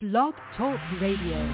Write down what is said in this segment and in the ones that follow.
Blog Talk Radio.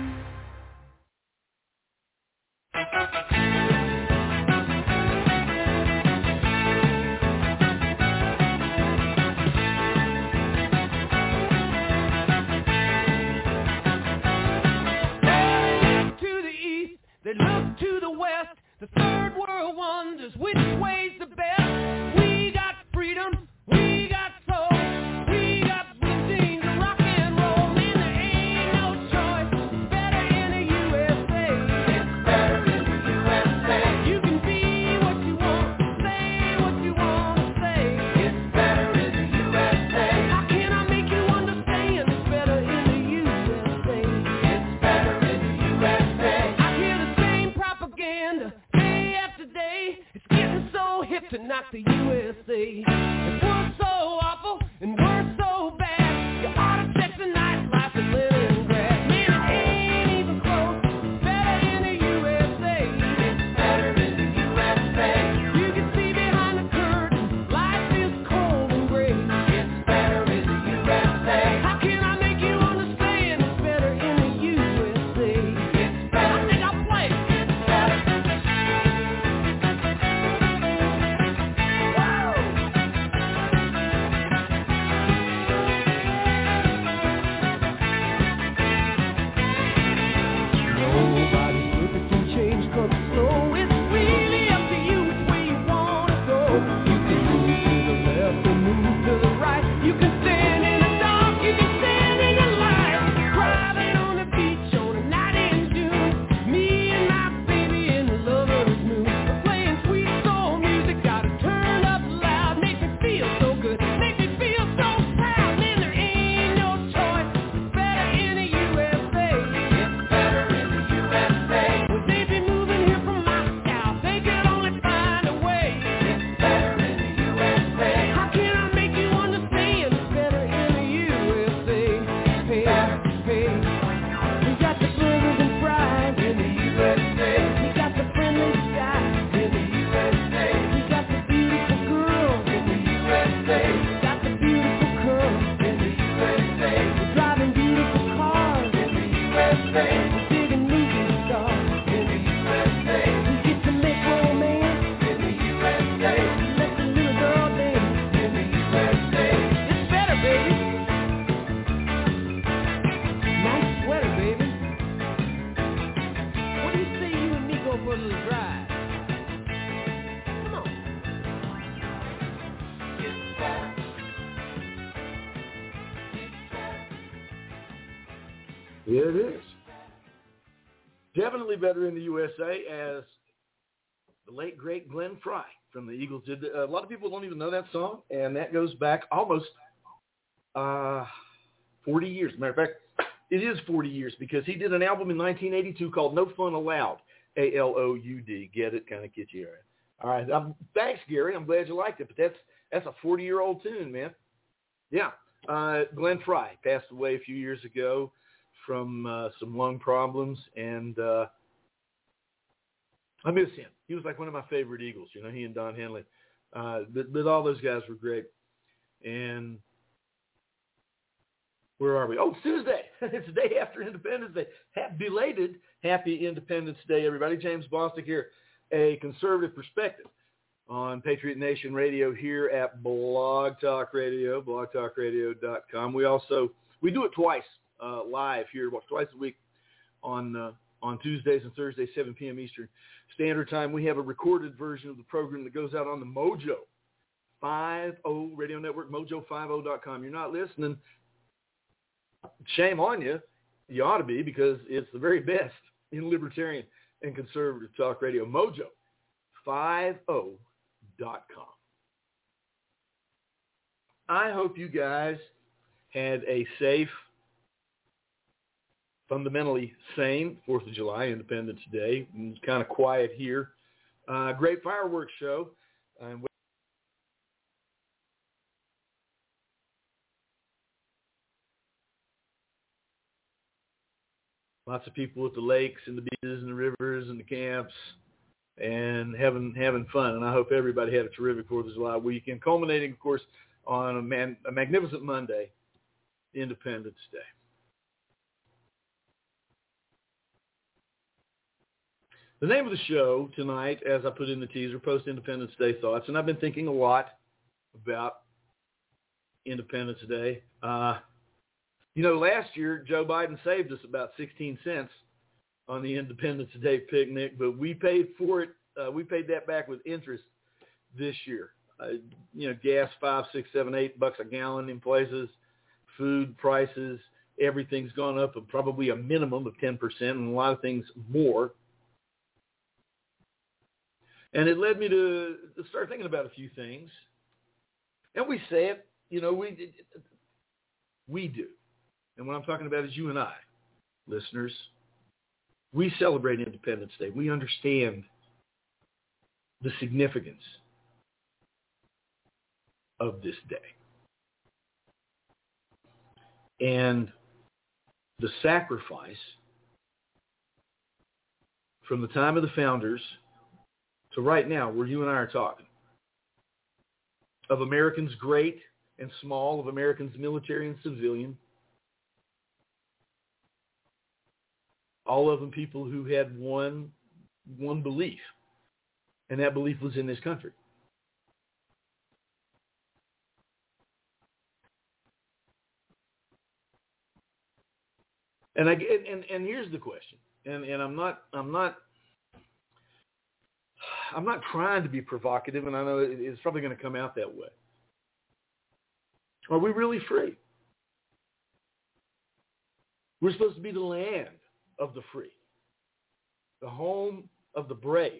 They look to the west, the third world wonders which way's the best. We got freedom, we got soul, we got blessings of rock and roll. Man, there ain't no choice, it's better in the USA. It's better in the USA. You can be what you want, say what you want to say. It's better in the USA. How can I make you understand? It's better in the USA. It's better in the USA. Propaganda day after day, it's getting so hip to knock the USA. If we're so awful and we're so bad, you ought to check the nightlife in Leningrad. Man, it ain't even close. It's better in the USA. It's better in the USA. You can see behind the curtain, life is cold and gray. It's better in the USA. How can I make you understand? It's better in the USA. It's better. I think I'll play. It is. Definitely better in the USA, as the late, great Glenn Frey from the Eagles did. A lot of people don't even know that song, and that goes back almost 40 years. Matter of fact, it is 40 years because he did an album in 1982 called No Fun Allowed, A-L-O-U-D. Get it? Kind of catchy. All right. Thanks, Gary. I'm glad you liked it, but that's a 40-year-old tune, man. Yeah. Glenn Frey passed away a few years ago from some lung problems, and I miss him. He was like one of my favorite Eagles, you know, he and Don Henley. But all those guys were great. And where are we? Oh, it's Tuesday. It's the day after Independence Day. Belated Happy Independence Day, everybody. James Bostic here, a conservative perspective on Patriot Nation Radio here at Blog Talk Radio, blogtalkradio.com. We do it twice. Live here, twice a week on Tuesdays and Thursdays, 7 p.m. Eastern Standard Time. We have a recorded version of the program that goes out on the Mojo 50 radio network, mojo50.com. You're not listening, shame on you. You ought to be, because it's the very best in libertarian and conservative talk radio, mojo50.com. I hope you guys had a safe, fundamentally sane 4th of July, Independence Day. It's kind of quiet here. Great fireworks show. Lots of people at the lakes and the beaches and the rivers and the camps and having fun. And I hope everybody had a terrific 4th of July weekend, culminating, of course, on a magnificent Monday, Independence Day. The name of the show tonight, as I put in the teaser, Post-Independence Day Thoughts, and I've been thinking a lot about Independence Day. Last year, Joe Biden saved us about 16 cents on the Independence Day picnic, but we paid for it. We paid that back with interest this year. Gas $5, $6, $7, $8 a gallon in places. Food prices, everything's gone up probably a minimum of 10%, and a lot of things more. And it led me to start thinking about a few things. And we say it, we do. And what I'm talking about is you and I, listeners. We celebrate Independence Day. We understand the significance of this day. And the sacrifice from the time of the founders to right now, where you and I are talking, of Americans great and small, of Americans military and civilian, all of them people who had one belief, and that belief was in this country. And here's the question, and I'm not trying to be provocative, and I know it's probably going to come out that way. Are we really free? We're supposed to be the land of the free, the home of the brave.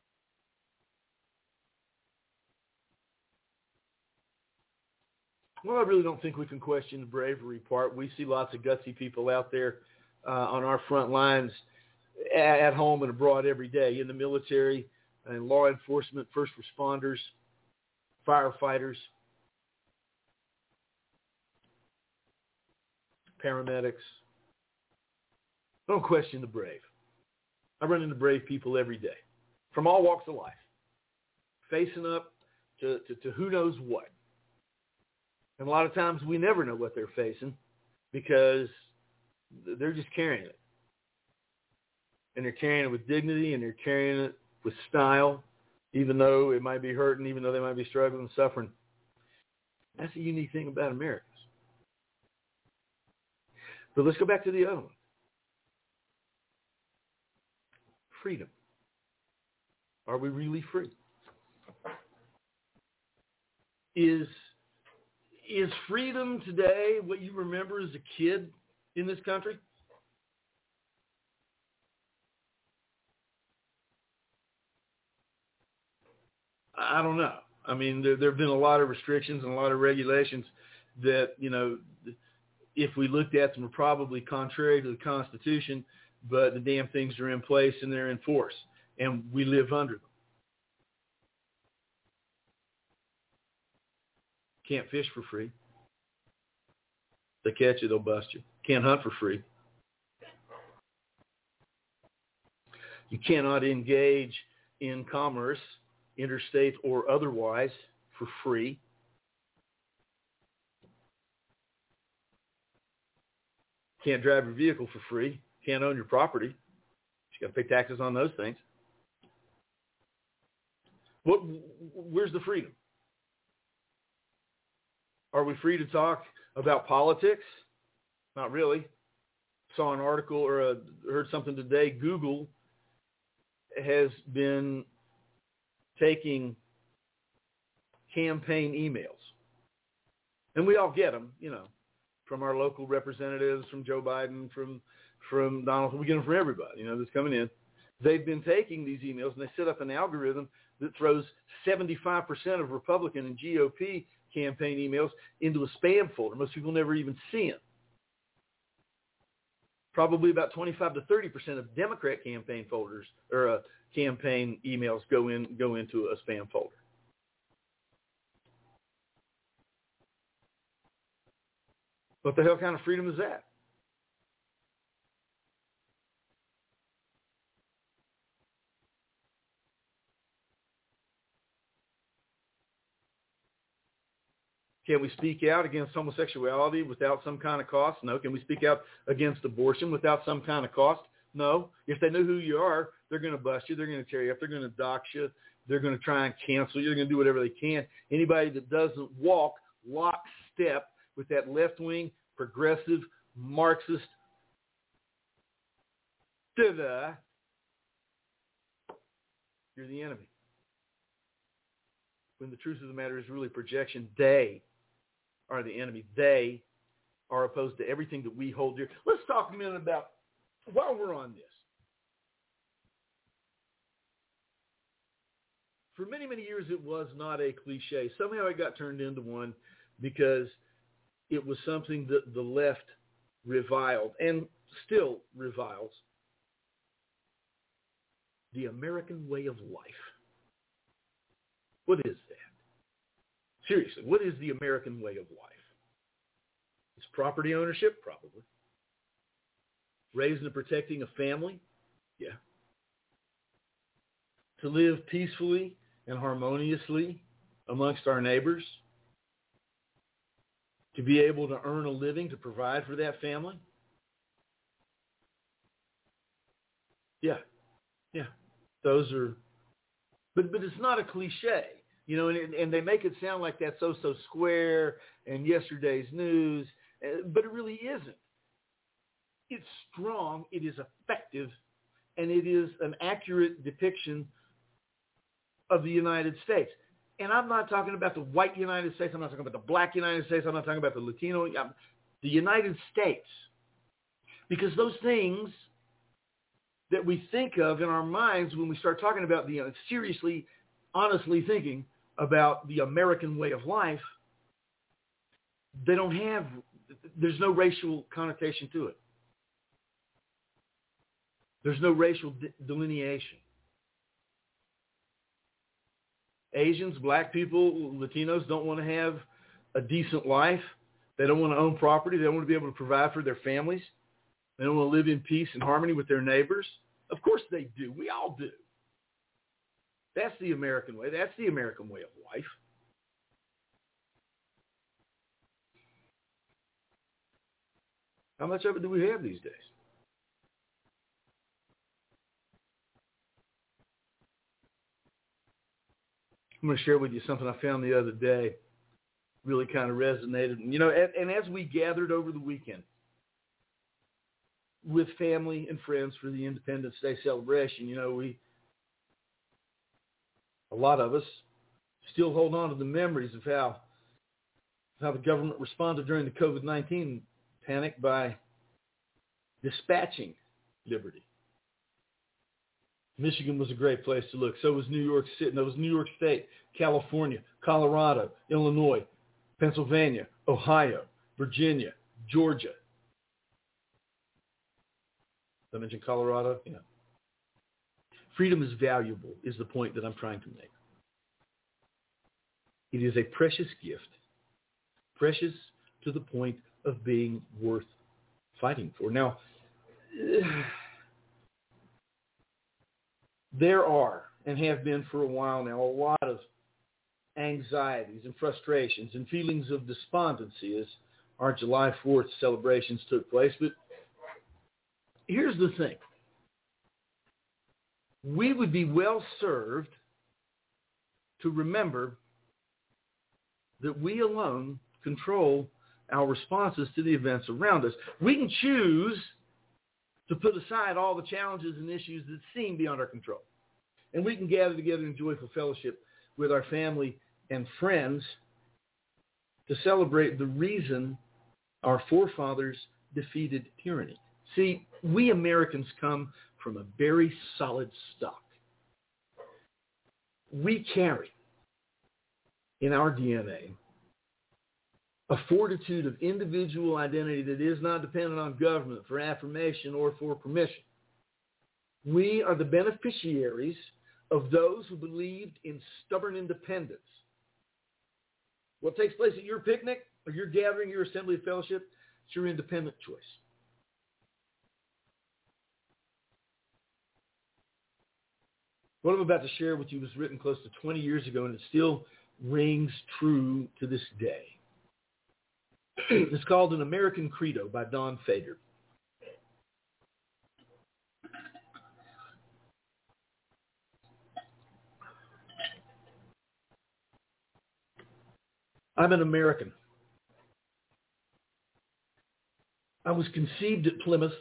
Well, I really don't think we can question the bravery part. We see lots of gutsy people out there on our front lines at home and abroad every day, in the military and law enforcement, first responders, firefighters, paramedics. Don't question the brave. I run into brave people every day from all walks of life, facing up to who knows what. And a lot of times we never know what they're facing because they're just carrying it. And they're carrying it with dignity, and they're carrying it with style, even though it might be hurting, even though they might be struggling and suffering. That's the unique thing about Americans. But let's go back to the other one. Freedom. Are we really free? Is freedom today what you remember as a kid in this country? I don't know. I mean, there have been a lot of restrictions and a lot of regulations that, if we looked at them, are probably contrary to the Constitution, but the damn things are in place and they're in force, and we live under them. Can't fish for free. They catch you, they'll bust you. Can't hunt for free. You cannot engage in commerce, interstate or otherwise, for free. Can't drive your vehicle for free. Can't own your property. You got to pay taxes on those things. Where's the freedom? Are we free to talk about politics? Not really. Saw an article or heard something today. Google has been taking campaign emails. And we all get them, from our local representatives, from Joe Biden, from Donald. We get them from everybody, that's coming in. They've been taking these emails, and they set up an algorithm that throws 75% of Republican and GOP campaign emails into a spam folder. Most people never even see them. Probably about 25 to 30% of Democrat campaign folders or campaign emails go into a spam folder. What the hell kind of freedom is that? Can we speak out against homosexuality without some kind of cost? No. Can we speak out against abortion without some kind of cost? No. If they know who you are, they're going to bust you. They're going to tear you up. They're going to dox you. They're going to try and cancel you. They're going to do whatever they can. Anybody that doesn't walk lockstep with that left-wing, progressive, Marxist, you're the enemy. When the truth of the matter is really projection, they are the enemy. They are opposed to everything that we hold dear. Let's talk a minute about, while we're on this, for many, many years it was not a cliche. Somehow it got turned into one because it was something that the left reviled and still reviles. The American way of life. What is that? Seriously, what is the American way of life? It's property ownership? Probably. Raising and protecting a family? Yeah. To live peacefully and harmoniously amongst our neighbors? To be able to earn a living to provide for that family? Yeah. Those are, but it's not a cliche, and they make it sound like that's so square and yesterday's news, but it really isn't. It's strong, it is effective, and it is an accurate depiction of the United States. And I'm not talking about the white United States. I'm not talking about the black United States. I'm not talking about the Latino, the United States. Because those things that we think of in our minds when we start talking about seriously, honestly thinking about the American way of life, there's no racial connotation to it. There's no racial delineation. Asians, black people, Latinos don't want to have a decent life. They don't want to own property. They don't want to be able to provide for their families. They don't want to live in peace and harmony with their neighbors. Of course they do. We all do. That's the American way. That's the American way of life. How much of it do we have these days? I'm going to share with you something I found the other day. Really kind of resonated. And as we gathered over the weekend with family and friends for the Independence Day celebration, a lot of us still hold on to the memories of how the government responded during the COVID-19 panic by dispatching liberty. Michigan was a great place to look. So was New York City. That was New York State, California, Colorado, Illinois, Pennsylvania, Ohio, Virginia, Georgia. Did I mention Colorado? Yeah. Freedom is valuable, is the point that I'm trying to make. It is a precious gift, precious to the point of being worth fighting for. Now, there are, and have been for a while now, a lot of anxieties and frustrations and feelings of despondency as our July 4th celebrations took place. But here's the thing. We would be well served to remember that we alone control our responses to the events around us. We can choose to put aside all the challenges and issues that seem beyond our control. And we can gather together in joyful fellowship with our family and friends to celebrate the reason our forefathers defeated tyranny. See, we Americans come from a very solid stock. We carry in our DNA a fortitude of individual identity that is not dependent on government for affirmation or for permission. We are the beneficiaries of those who believed in stubborn independence. What takes place at your picnic or your gathering, your assembly of fellowship, it's your independent choice. What I'm about to share with you was written close to 20 years ago, and it still rings true to this day. It's called An American Credo by Don Fader. I'm an American. I was conceived at Plymouth,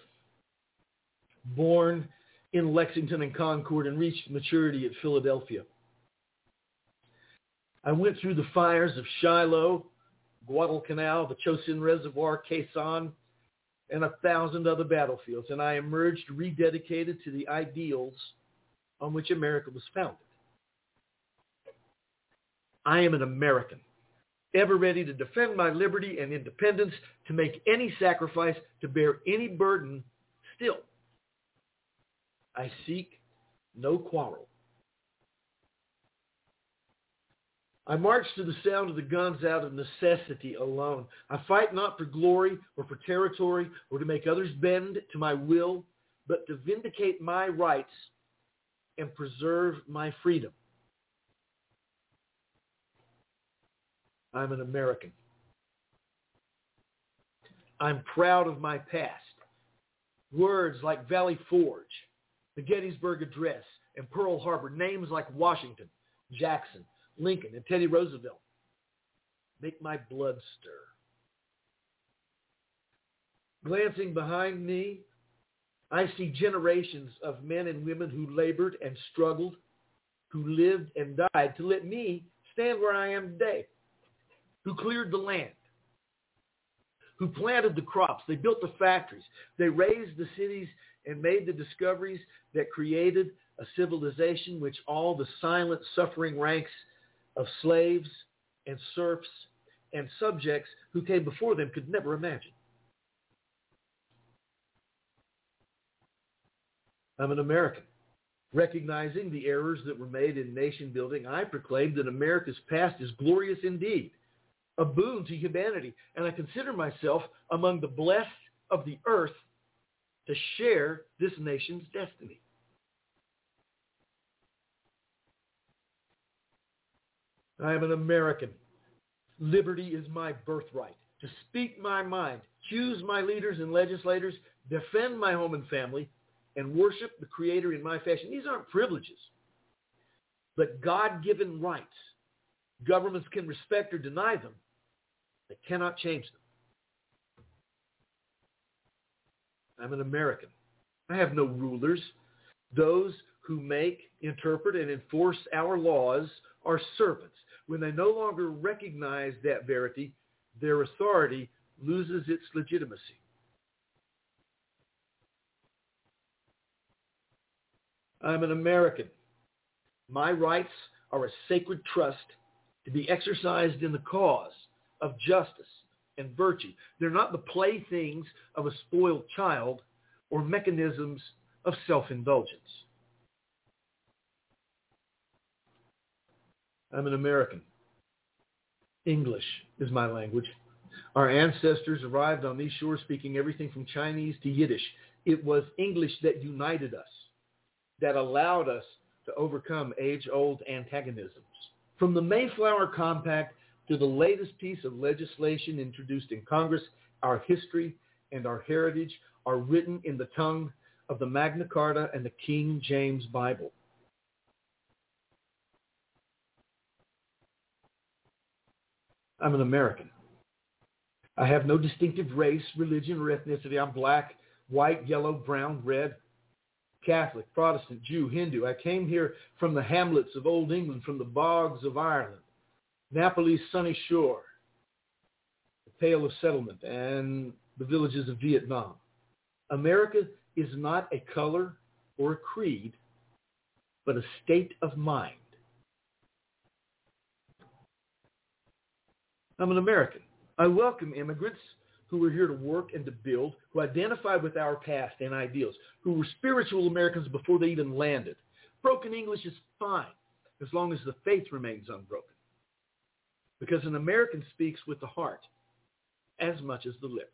born in Lexington and Concord, and reached maturity at Philadelphia. I went through the fires of Shiloh, Guadalcanal, the Chosin Reservoir, Quezon, and 1,000 other battlefields, and I emerged rededicated to the ideals on which America was founded. I am an American, ever ready to defend my liberty and independence, to make any sacrifice, to bear any burden. Still, I seek no quarrel. I march to the sound of the guns out of necessity alone. I fight not for glory or for territory or to make others bend to my will, but to vindicate my rights and preserve my freedom. I'm an American. I'm proud of my past. Words like Valley Forge, the Gettysburg Address, and Pearl Harbor, names like Washington, Jackson, Lincoln, and Teddy Roosevelt make my blood stir. Glancing behind me, I see generations of men and women who labored and struggled, who lived and died to let me stand where I am today, who cleared the land, who planted the crops, they built the factories, they raised the cities and made the discoveries that created a civilization which all the silent, suffering ranks of slaves and serfs and subjects who came before them could never imagine. I'm an American. Recognizing the errors that were made in nation building, I proclaim that America's past is glorious indeed, a boon to humanity, and I consider myself among the blessed of the earth to share this nation's destiny. I am an American. Liberty is my birthright. To speak my mind, choose my leaders and legislators, defend my home and family, and worship the Creator in my fashion. These aren't privileges, but God-given rights. Governments can respect or deny them. They cannot change them. I'm an American. I have no rulers. Those who make, interpret, and enforce our laws are servants. When they no longer recognize that verity, their authority loses its legitimacy. I'm an American. My rights are a sacred trust to be exercised in the cause of justice and virtue. They're not the playthings of a spoiled child or mechanisms of self-indulgence. I'm an American. English is my language. Our ancestors arrived on these shores speaking everything from Chinese to Yiddish. It was English that united us, that allowed us to overcome age-old antagonisms. From the Mayflower Compact to the latest piece of legislation introduced in Congress, our history and our heritage are written in the tongue of the Magna Carta and the King James Bible. I'm an American. I have no distinctive race, religion, or ethnicity. I'm black, white, yellow, brown, red, Catholic, Protestant, Jew, Hindu. I came here from the hamlets of Old England, from the bogs of Ireland, Napoli's sunny shore, the Pale of Settlement, and the villages of Vietnam. America is not a color or a creed, but a state of mind. I'm an American. I welcome immigrants who are here to work and to build, who identify with our past and ideals, who were spiritual Americans before they even landed. Broken English is fine as long as the faith remains unbroken, because an American speaks with the heart as much as the lips.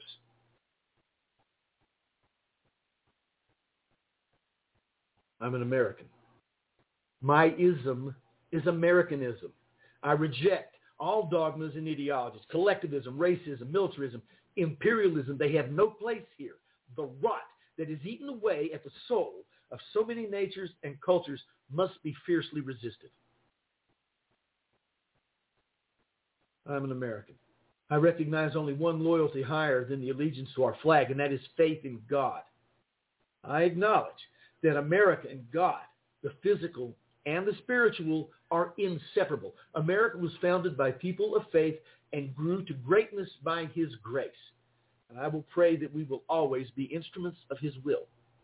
I'm an American. My ism is Americanism. I reject all dogmas and ideologies, collectivism, racism, militarism, imperialism. They have no place here. The rot that is eaten away at the soul of so many natures and cultures must be fiercely resisted. I'm an American. I recognize only one loyalty higher than the allegiance to our flag, and that is faith in God. I acknowledge that America and God, the physical and the spiritual, are inseparable. America was founded by people of faith and grew to greatness by His grace. And I will pray that we will always be instruments of His will.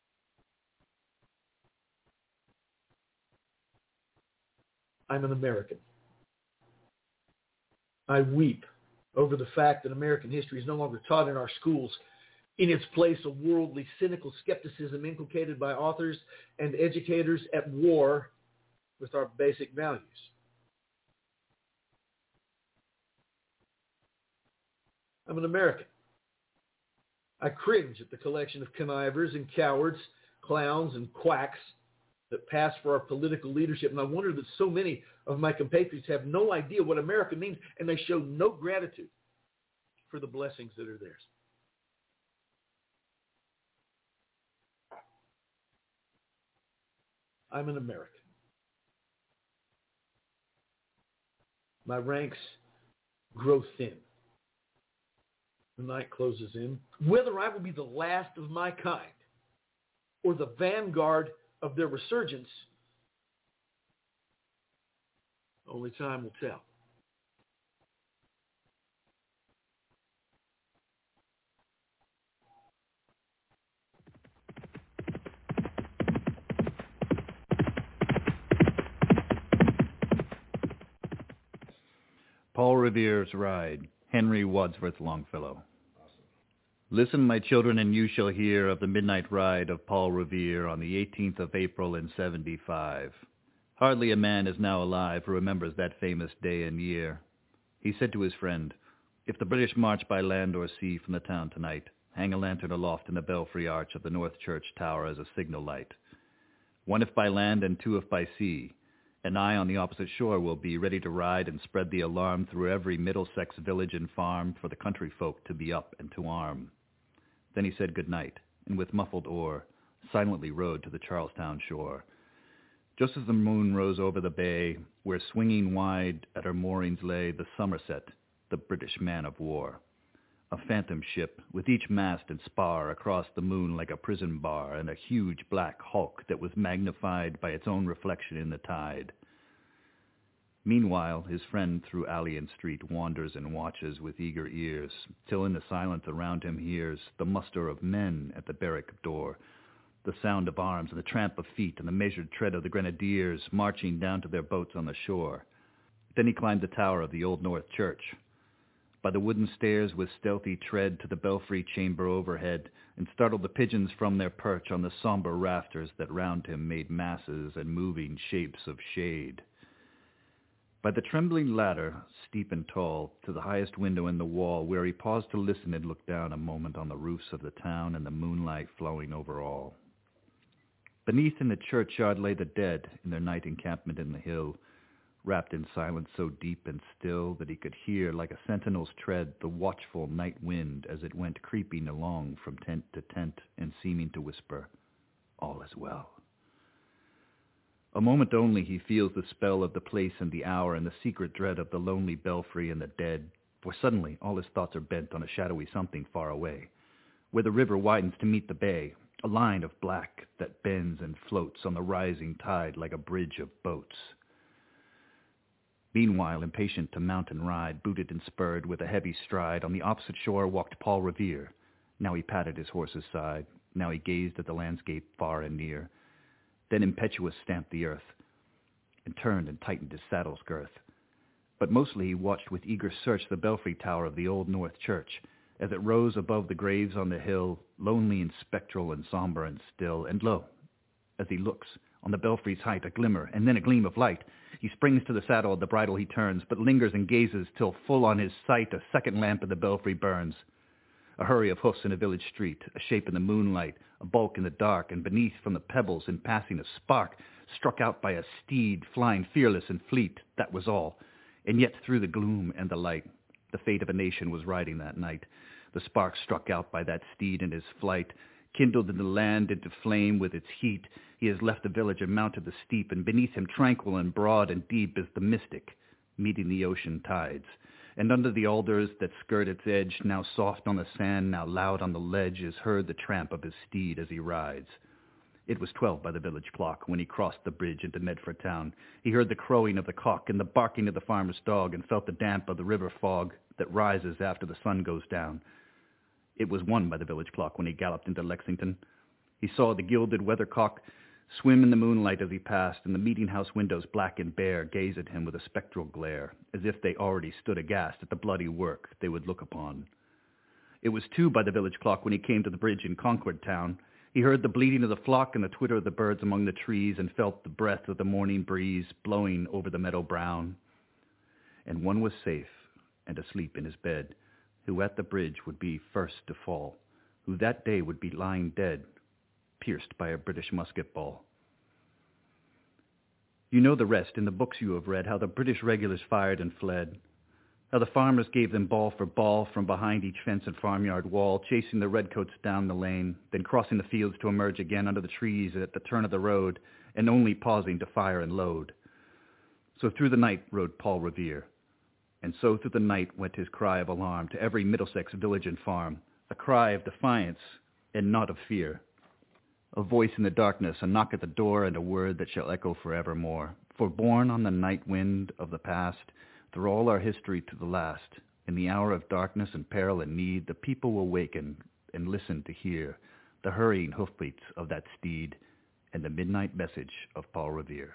I'm an American. I weep over the fact that American history is no longer taught in our schools. In its place, a worldly, cynical skepticism inculcated by authors and educators at war with our basic values. I'm an American. I cringe at the collection of connivers and cowards, clowns and quacks that pass for our political leadership. And I wonder that so many of my compatriots have no idea what America means, and they show no gratitude for the blessings that are theirs. I'm an American. My ranks grow thin. The night closes in. Whether I will be the last of my kind or the vanguard of their resurgence, only time will tell. Paul Revere's Ride, Henry Wadsworth Longfellow. Listen, my children, and you shall hear of the midnight ride of Paul Revere on the 18th of April in 75. Hardly a man is now alive who remembers that famous day and year. He said to his friend, "If the British march by land or sea from the town tonight, hang a lantern aloft in the belfry arch of the North Church tower as a signal light. One if by land and two if by sea, and I on the opposite shore will be ready to ride and spread the alarm through every Middlesex village and farm for the country folk to be up and to arm." Then he said good night, and with muffled oar, silently rowed to the Charlestown shore. Just as the moon rose over the bay, where swinging wide at her moorings lay the Somerset, the British man of war. A phantom ship, with each mast and spar across the moon like a prison bar, and a huge black hulk that was magnified by its own reflection in the tide. Meanwhile, his friend through alley and street wanders and watches with eager ears, till in the silence around him hears the muster of men at the barrack door, the sound of arms and the tramp of feet and the measured tread of the grenadiers marching down to their boats on the shore. Then he climbed the tower of the Old North Church. By the wooden stairs with stealthy tread to the belfry chamber overhead, and startled the pigeons from their perch on the somber rafters that round him made masses and moving shapes of shade. By the trembling ladder, steep and tall, to the highest window in the wall, where he paused to listen and look down a moment on the roofs of the town and the moonlight flowing over all. Beneath in the churchyard lay the dead in their night encampment in the hill, wrapped in silence so deep and still that he could hear, like a sentinel's tread, the watchful night wind as it went creeping along from tent to tent and seeming to whisper, "All is well." A moment only he feels the spell of the place and the hour and the secret dread of the lonely belfry and the dead, for suddenly all his thoughts are bent on a shadowy something far away, where the river widens to meet the bay, a line of black that bends and floats on the rising tide like a bridge of boats. Meanwhile, impatient to mount and ride, booted and spurred with a heavy stride, on the opposite shore walked Paul Revere. Now he patted his horse's side, now he gazed at the landscape far and near, then impetuous stamped the earth, and turned and tightened his saddle's girth. But mostly he watched with eager search the belfry tower of the Old North Church, as it rose above the graves on the hill, lonely and spectral and somber and still. And lo, as he looks, on the belfry's height a glimmer, and then a gleam of light. He springs to the saddle, at the bridle he turns, but lingers and gazes till full on his sight a second lamp in the belfry burns. A hurry of hoofs in a village street, a shape in the moonlight, a bulk in the dark, and beneath from the pebbles in passing a spark, struck out by a steed flying fearless and fleet, that was all. And yet through the gloom and the light, the fate of a nation was riding that night. The spark struck out by that steed in his flight, kindled in the land into flame with its heat. He has left the village and mounted the steep, and beneath him tranquil and broad and deep is the mystic, meeting the ocean tides. and under the alders that skirt its edge, now soft on the sand, now loud on the ledge, is heard the tramp of his steed as he rides. It was 12 by the village clock when he crossed the bridge into Medford town. He heard the crowing of the cock and the barking of the farmer's dog, and felt the damp of the river fog that rises after the sun goes down. It was 1 by the village clock when he galloped into Lexington. He saw the gilded weathercock swim in the moonlight as he passed, and the meeting-house windows, black and bare, gaze at him with a spectral glare, as if they already stood aghast at the bloody work they would look upon. It was 2 by the village clock when he came to the bridge in Concord town. He heard the bleating of the flock and the twitter of the birds among the trees, and felt the breath of the morning breeze blowing over the meadow brown. And one was safe and asleep in his bed, who at the bridge would be first to fall, who that day would be lying dead, pierced by a British musket ball. You know the rest in the books you have read, how the British regulars fired and fled, how the farmers gave them ball for ball from behind each fence and farmyard wall, chasing the redcoats down the lane, then crossing the fields to emerge again under the trees at the turn of the road, and only pausing to fire and load. So through the night rode Paul Revere, and so through the night went his cry of alarm to every Middlesex village and farm, a cry of defiance and not of fear. A voice in the darkness, a knock at the door, and a word that shall echo forevermore. For borne on the night wind of the past, through all our history to the last, in the hour of darkness and peril and need, the people will waken and listen to hear the hurrying hoofbeats of that steed and the midnight message of Paul Revere.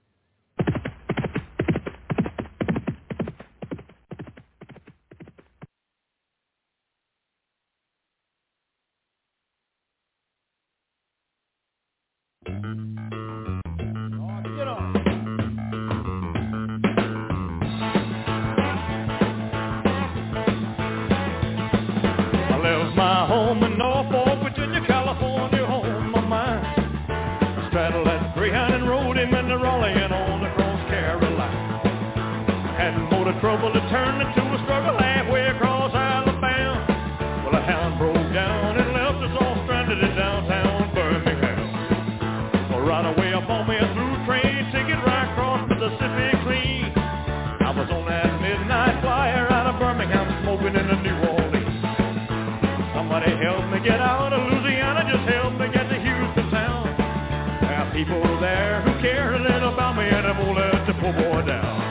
Trouble to turn into a struggle halfway across Alabama. Well, a hound broke down and left us all stranded in downtown Birmingham. Well, right away up on me a through train ticket right across Mississippi clean. I was on that midnight flyer out of Birmingham, smoking in the New Orleans. Somebody help me get out of Louisiana, just help me get to Houston town. There are people there who care a little about me, and they won't let the poor boy down.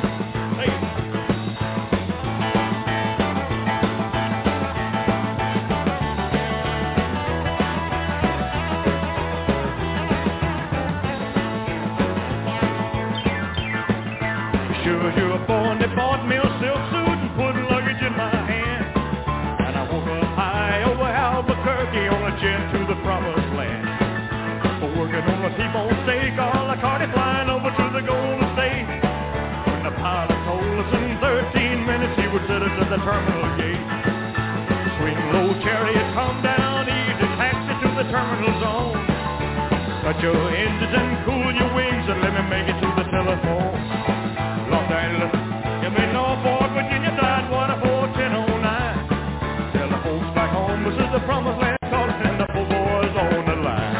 They bought me a silk suit and put luggage in my hand, and I woke up high over Albuquerque on a jet to the promised land. Working on a T-bone steak, all the carty flying over to the Golden State. When the pilot told us in 13 minutes he would set us at the terminal gate. Swing low chariot, come down, easy taxi to the terminal zone. Cut your engines and cool your wings and let me make it to the telephone. Los Angeles, give me Norfolk, Virginia, Tidewater 41009. Tell the folks back home this is the promised land, calling and the poor boys on the line.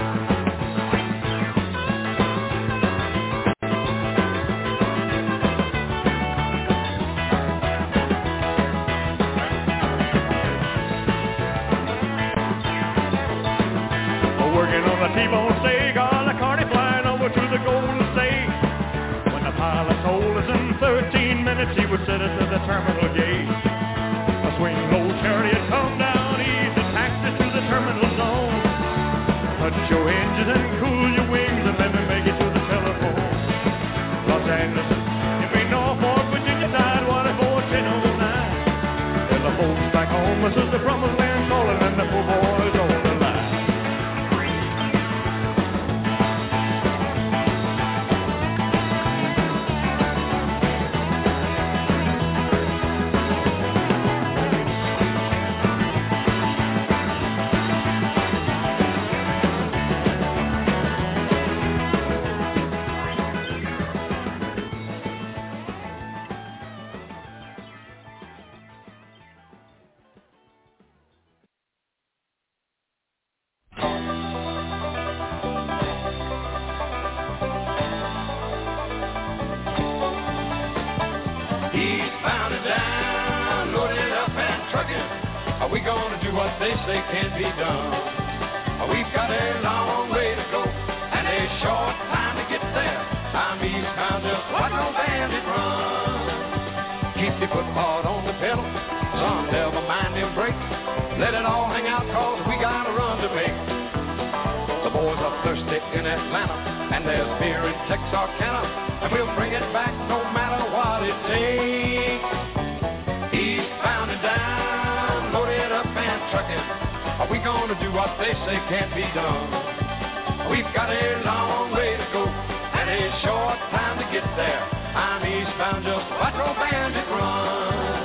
Working on the T-bone steak, all the carty flying over to the Golden State. When the pilot told us in 13 minutes he would set us at the terminal gate. A swing low chariot, come down, easy taxi to the terminal zone. Cut your engines and cool your wings and let me make it to the telephone. Los Angeles, give me Norfolk, Virginia, Tidewater 41009. Tell the folks back home this is the promised land, calling and the poor boys on the line. what they say can't be done. We've got a long way to go and a short time to get there. I'm eastbound, just watch no bandit run. Keep your foot hard on the pedal, son, never mind them brakes. Let it all hang out, cause we got a run to make. The boys are thirsty in Atlanta, and there's beer in Texarkana, and we'll bring it back no matter what it takes. Eastbound and down, loaded up and trucking. Are we gonna do what they say can't be done? We've got a long way to go and a short time to get there. I'm eastbound, just watch no bandit run.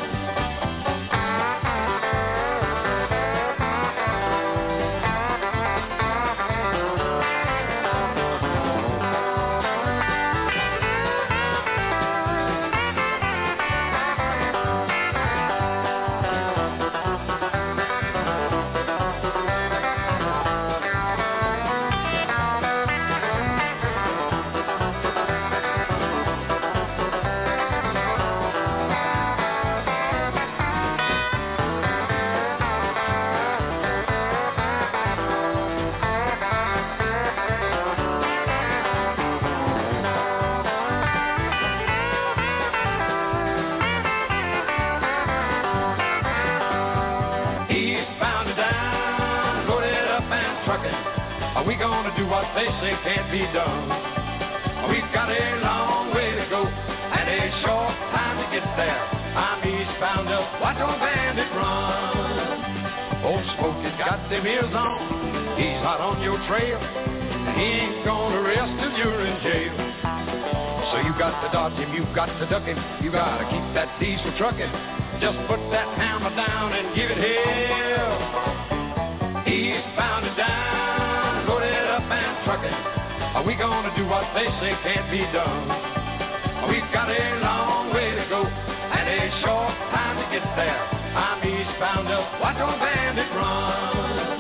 They say can't be done. We've got a long way to go and a short time to get there. I'm eastbound, just watch old bandit run. Old Smokey's got them ears on, he's hot on your trail, and he ain't gonna rest till you're in jail. So you got to dodge him, you got to duck him, you gotta keep that diesel trucking. Just put that hammer down and give it hell. Eastbound and down, loaded up and trucking. Are we gonna do what they say can't be done? We've got a long way to go and a short time to get there. I'm eastbound, just watch old bandit run.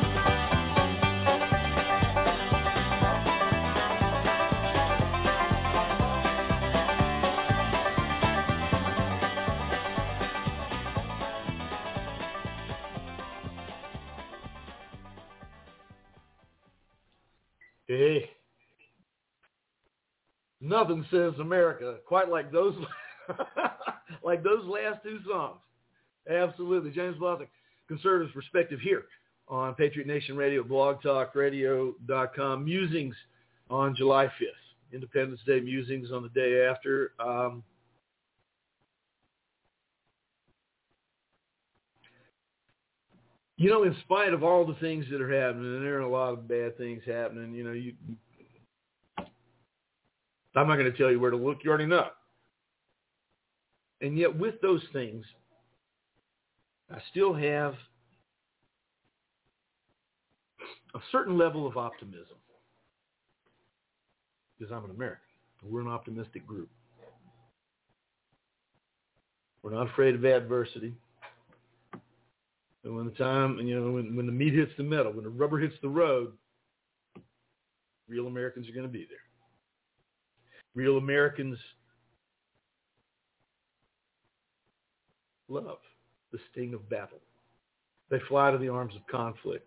Hey, nothing says America quite like those like those last two songs. Absolutely. James Bostic, Conservatives Perspective here on Patriot Nation Radio, blogtalkradio.com. Musings on July 5th. Independence Day musings on the day after. You know, in spite of all the things that are happening, and there are a lot of bad things happening, you know, I'm not going to tell you where to look. You already know. And yet with those things, I still have a certain level of optimism because I'm an American. We're an optimistic group. We're not afraid of adversity. And when the time, you know, when the meat hits the metal, when the rubber hits the road, real Americans are going to be there. Real Americans love the sting of battle. They fly to the arms of conflict.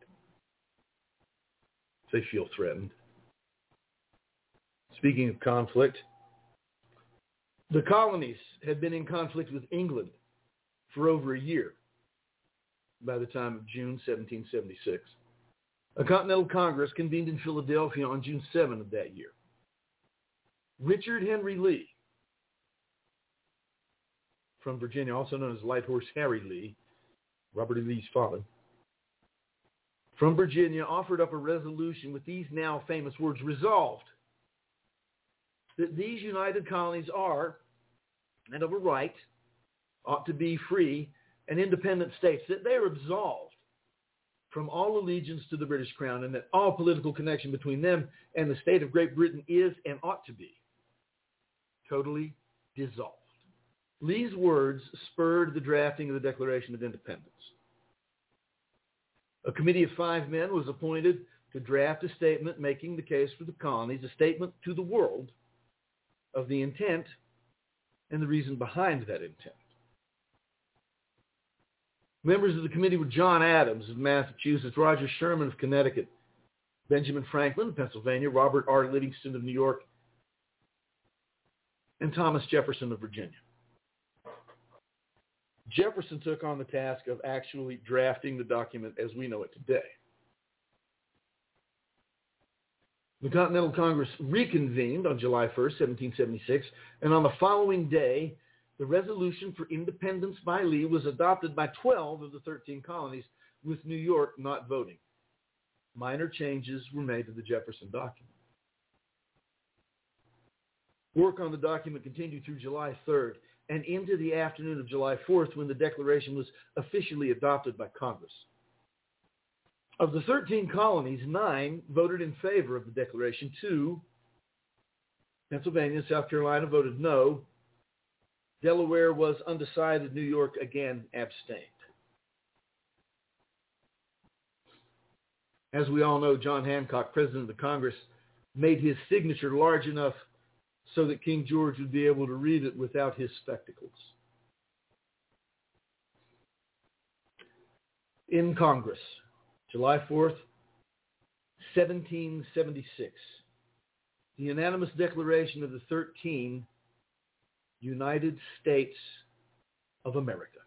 They feel threatened. Speaking of conflict, the colonies had been in conflict with England for over a year. By the time of June 1776. A Continental Congress convened in Philadelphia on June 7 of that year. Richard Henry Lee from Virginia, also known as Light Horse Harry Lee, Robert E. Lee's father, from Virginia offered up a resolution with these now famous words: resolved that these united colonies are, and of a right, ought to be free and independent states, that they are absolved from all allegiance to the British Crown, and that all political connection between them and the state of Great Britain is and ought to be totally dissolved. Lee's words spurred the drafting of the Declaration of Independence. A committee of 5 men was appointed to draft a statement making the case for the colonies, a statement to the world of the intent and the reason behind that intent. Members of the committee were John Adams of Massachusetts, Roger Sherman of Connecticut, Benjamin Franklin of Pennsylvania, Robert R. Livingston of New York, and Thomas Jefferson of Virginia. Jefferson took on the task of actually drafting the document as we know it today. The Continental Congress reconvened on July 1st, 1776, and on the following day, the resolution for independence by Lee was adopted by 12 of the 13 colonies, with New York not voting. Minor changes were made to the Jefferson document. Work on the document continued through July 3rd and into the afternoon of July 4th, when the Declaration was officially adopted by Congress. Of the 13 colonies, 9 voted in favor of the Declaration. 2, Pennsylvania and South Carolina, voted no. Delaware was undecided. New York, again, abstained. As we all know, John Hancock, President of the Congress, made his signature large enough so that King George would be able to read it without his spectacles. In Congress, July 4th, 1776, the unanimous declaration of the 13 United States of America.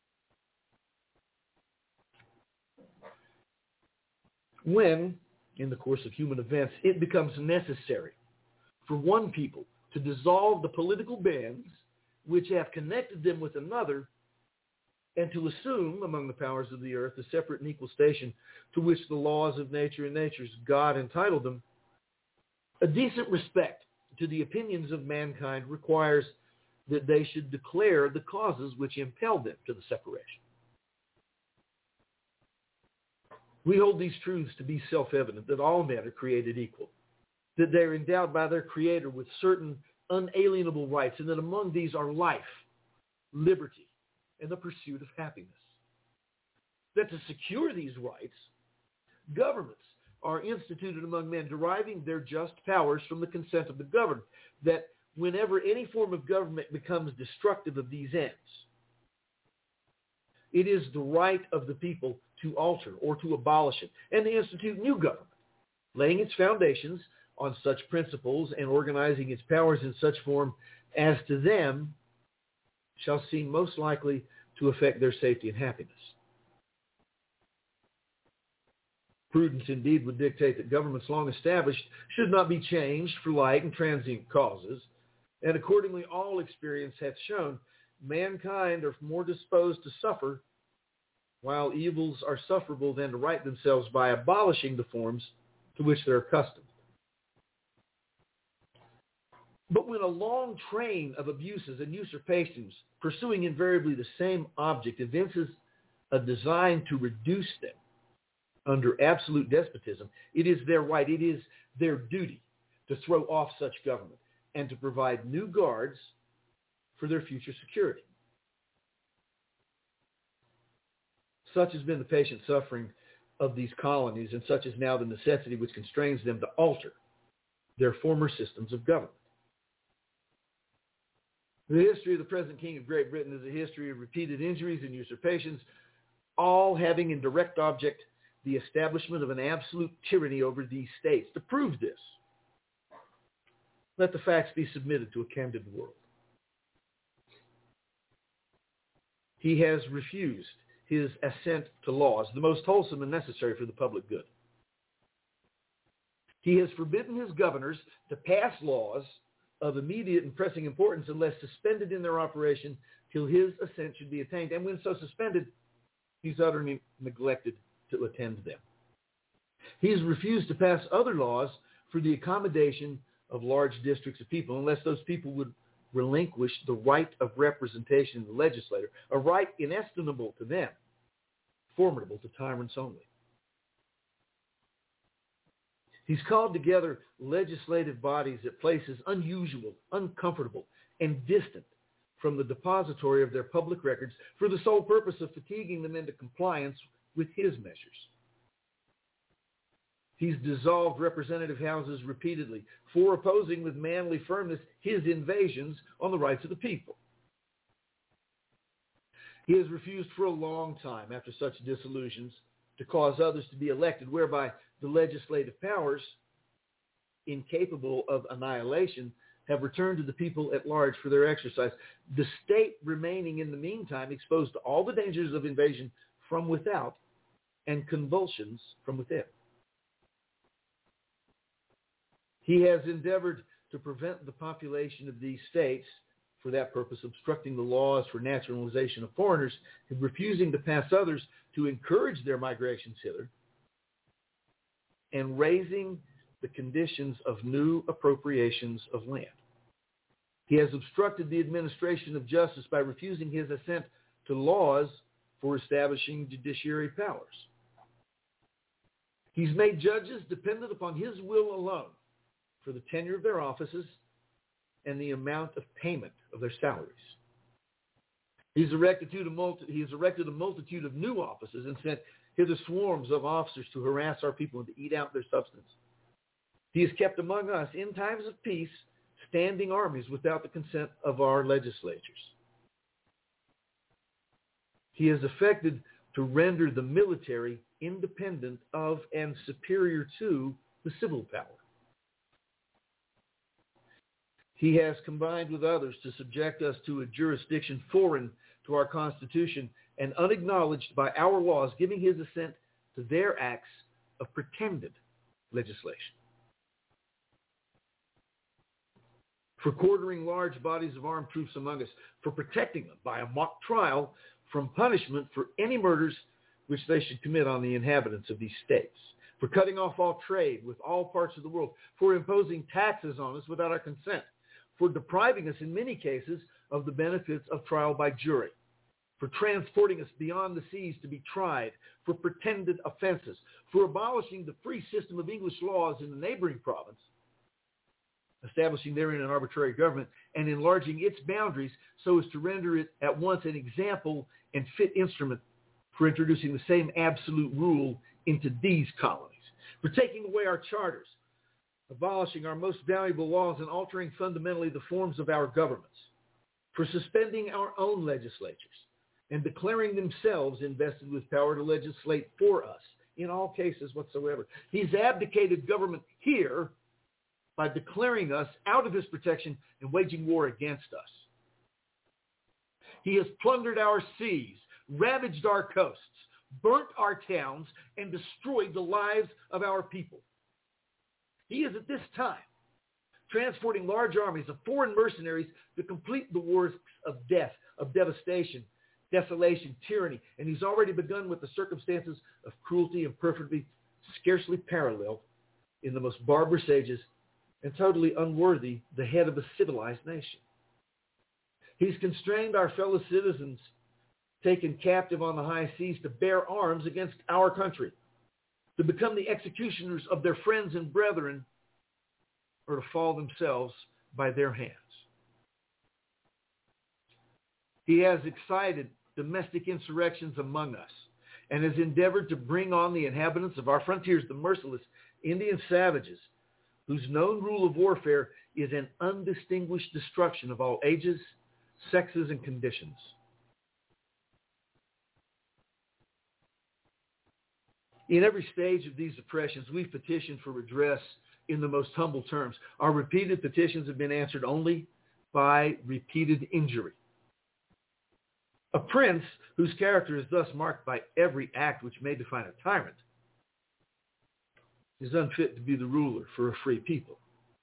When, in the course of human events, it becomes necessary for one people to dissolve the political bands which have connected them with another, and to assume among the powers of the earth a separate and equal station to which the laws of nature and nature's God entitled them, a decent respect to the opinions of mankind requires that they should declare the causes which impelled them to the separation. We hold these truths to be self-evident, that all men are created equal, that they are endowed by their Creator with certain unalienable rights, and that among these are life, liberty, and the pursuit of happiness. That to secure these rights, governments are instituted among men, deriving their just powers from the consent of the governed, that whenever any form of government becomes destructive of these ends, it is the right of the people to alter or to abolish it, and to institute new government, laying its foundations on such principles and organizing its powers in such form as to them shall seem most likely to affect their safety and happiness. Prudence indeed would dictate that governments long established should not be changed for light and transient causes, and accordingly all experience hath shown mankind are more disposed to suffer, while evils are sufferable, than to right themselves by abolishing the forms to which they're accustomed. But when a long train of abuses and usurpations, pursuing invariably the same object, evinces a design to reduce them under absolute despotism, it is their right, it is their duty to throw off such government and to provide new guards for their future security. Such has been the patient suffering of these colonies, and such is now the necessity which constrains them to alter their former systems of government. The history of the present King of Great Britain is a history of repeated injuries and usurpations, all having in direct object the establishment of an absolute tyranny over these states. To prove this, let the facts be submitted to a candid world. He has refused his assent to laws, the most wholesome and necessary for the public good. He has forbidden his governors to pass laws of immediate and pressing importance unless suspended in their operation till his assent should be attained. And when so suspended, he's utterly neglected to attend to them. He has refused to pass other laws for the accommodation of large districts of people unless those people would relinquish the right of representation in the legislature, a right inestimable to them, formidable to tyrants only. He's called together legislative bodies at places unusual, uncomfortable, and distant from the depository of their public records for the sole purpose of fatiguing them into compliance with his measures. He's dissolved representative houses repeatedly for opposing with manly firmness his invasions on the rights of the people. He has refused for a long time after such dissolutions to cause others to be elected, whereby the legislative powers, incapable of annihilation, have returned to the people at large for their exercise, the state remaining in the meantime exposed to all the dangers of invasion from without and convulsions from within. He has endeavored to prevent the population of these states, for that purpose obstructing the laws for naturalization of foreigners and refusing to pass others to encourage their migrations hither, and raising the conditions of new appropriations of land. He has obstructed the administration of justice by refusing his assent to laws for establishing judiciary powers. He's made judges dependent upon his will alone for the tenure of their offices and the amount of payment of their salaries. He's erected a multitude of new offices and sent hither swarms of officers to harass our people and to eat out their substance. He has kept among us, in times of peace, standing armies without the consent of our legislatures. He has effected to render the military independent of and superior to the civil power. He has combined with others to subject us to a jurisdiction foreign to our Constitution and unacknowledged by our laws, giving his assent to their acts of pretended legislation. For quartering large bodies of armed troops among us, for protecting them by a mock trial from punishment for any murders which they should commit on the inhabitants of these states, for cutting off all trade with all parts of the world, for imposing taxes on us without our consent, for depriving us in many cases of the benefits of trial by jury, for transporting us beyond the seas to be tried for pretended offenses, for abolishing the free system of English laws in the neighboring province, establishing therein an arbitrary government, and enlarging its boundaries so as to render it at once an example and fit instrument for introducing the same absolute rule into these colonies, for taking away our charters, abolishing our most valuable laws, and altering fundamentally the forms of our governments, for suspending our own legislatures and declaring themselves invested with power to legislate for us in all cases whatsoever. He's abdicated government here by declaring us out of his protection and waging war against us. He has plundered our seas, ravaged our coasts, burnt our towns, and destroyed the lives of our people. He is at this time transporting large armies of foreign mercenaries to complete the wars of death, of devastation, desolation, tyranny, and he's already begun with the circumstances of cruelty and perfidy scarcely paralleled in the most barbarous ages and totally unworthy the head of a civilized nation. He's constrained our fellow citizens taken captive on the high seas to bear arms against our country, to become the executioners of their friends and brethren, or to fall themselves by their hands. He has excited domestic insurrections among us and has endeavored to bring on the inhabitants of our frontiers, the merciless Indian savages, whose known rule of warfare is an undistinguished destruction of all ages, sexes, and conditions. In every stage of these oppressions, we've petitioned for redress in the most humble terms. Our repeated petitions have been answered only by repeated injury. A prince whose character is thus marked by every act which may define a tyrant is unfit to be the ruler for a free people.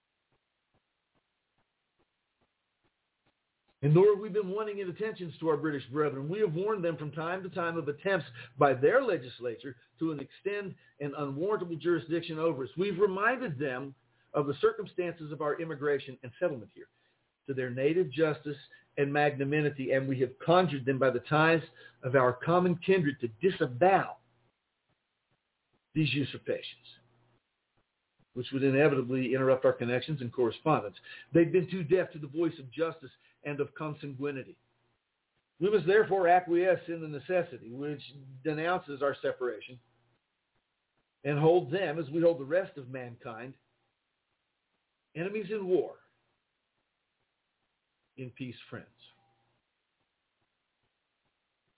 And nor have we been wanting in attentions to our British brethren. We have warned them from time to time of attempts by their legislature to extend an unwarrantable jurisdiction over us. We've reminded them of the circumstances of our immigration and settlement here, to their native justice and magnanimity, and we have conjured them by the ties of our common kindred to disavow these usurpations, which would inevitably interrupt our connections and correspondence. They've been too deaf to the voice of justice and of consanguinity. We must therefore acquiesce in the necessity which denounces our separation and hold them, as we hold the rest of mankind, enemies in war, in peace friends.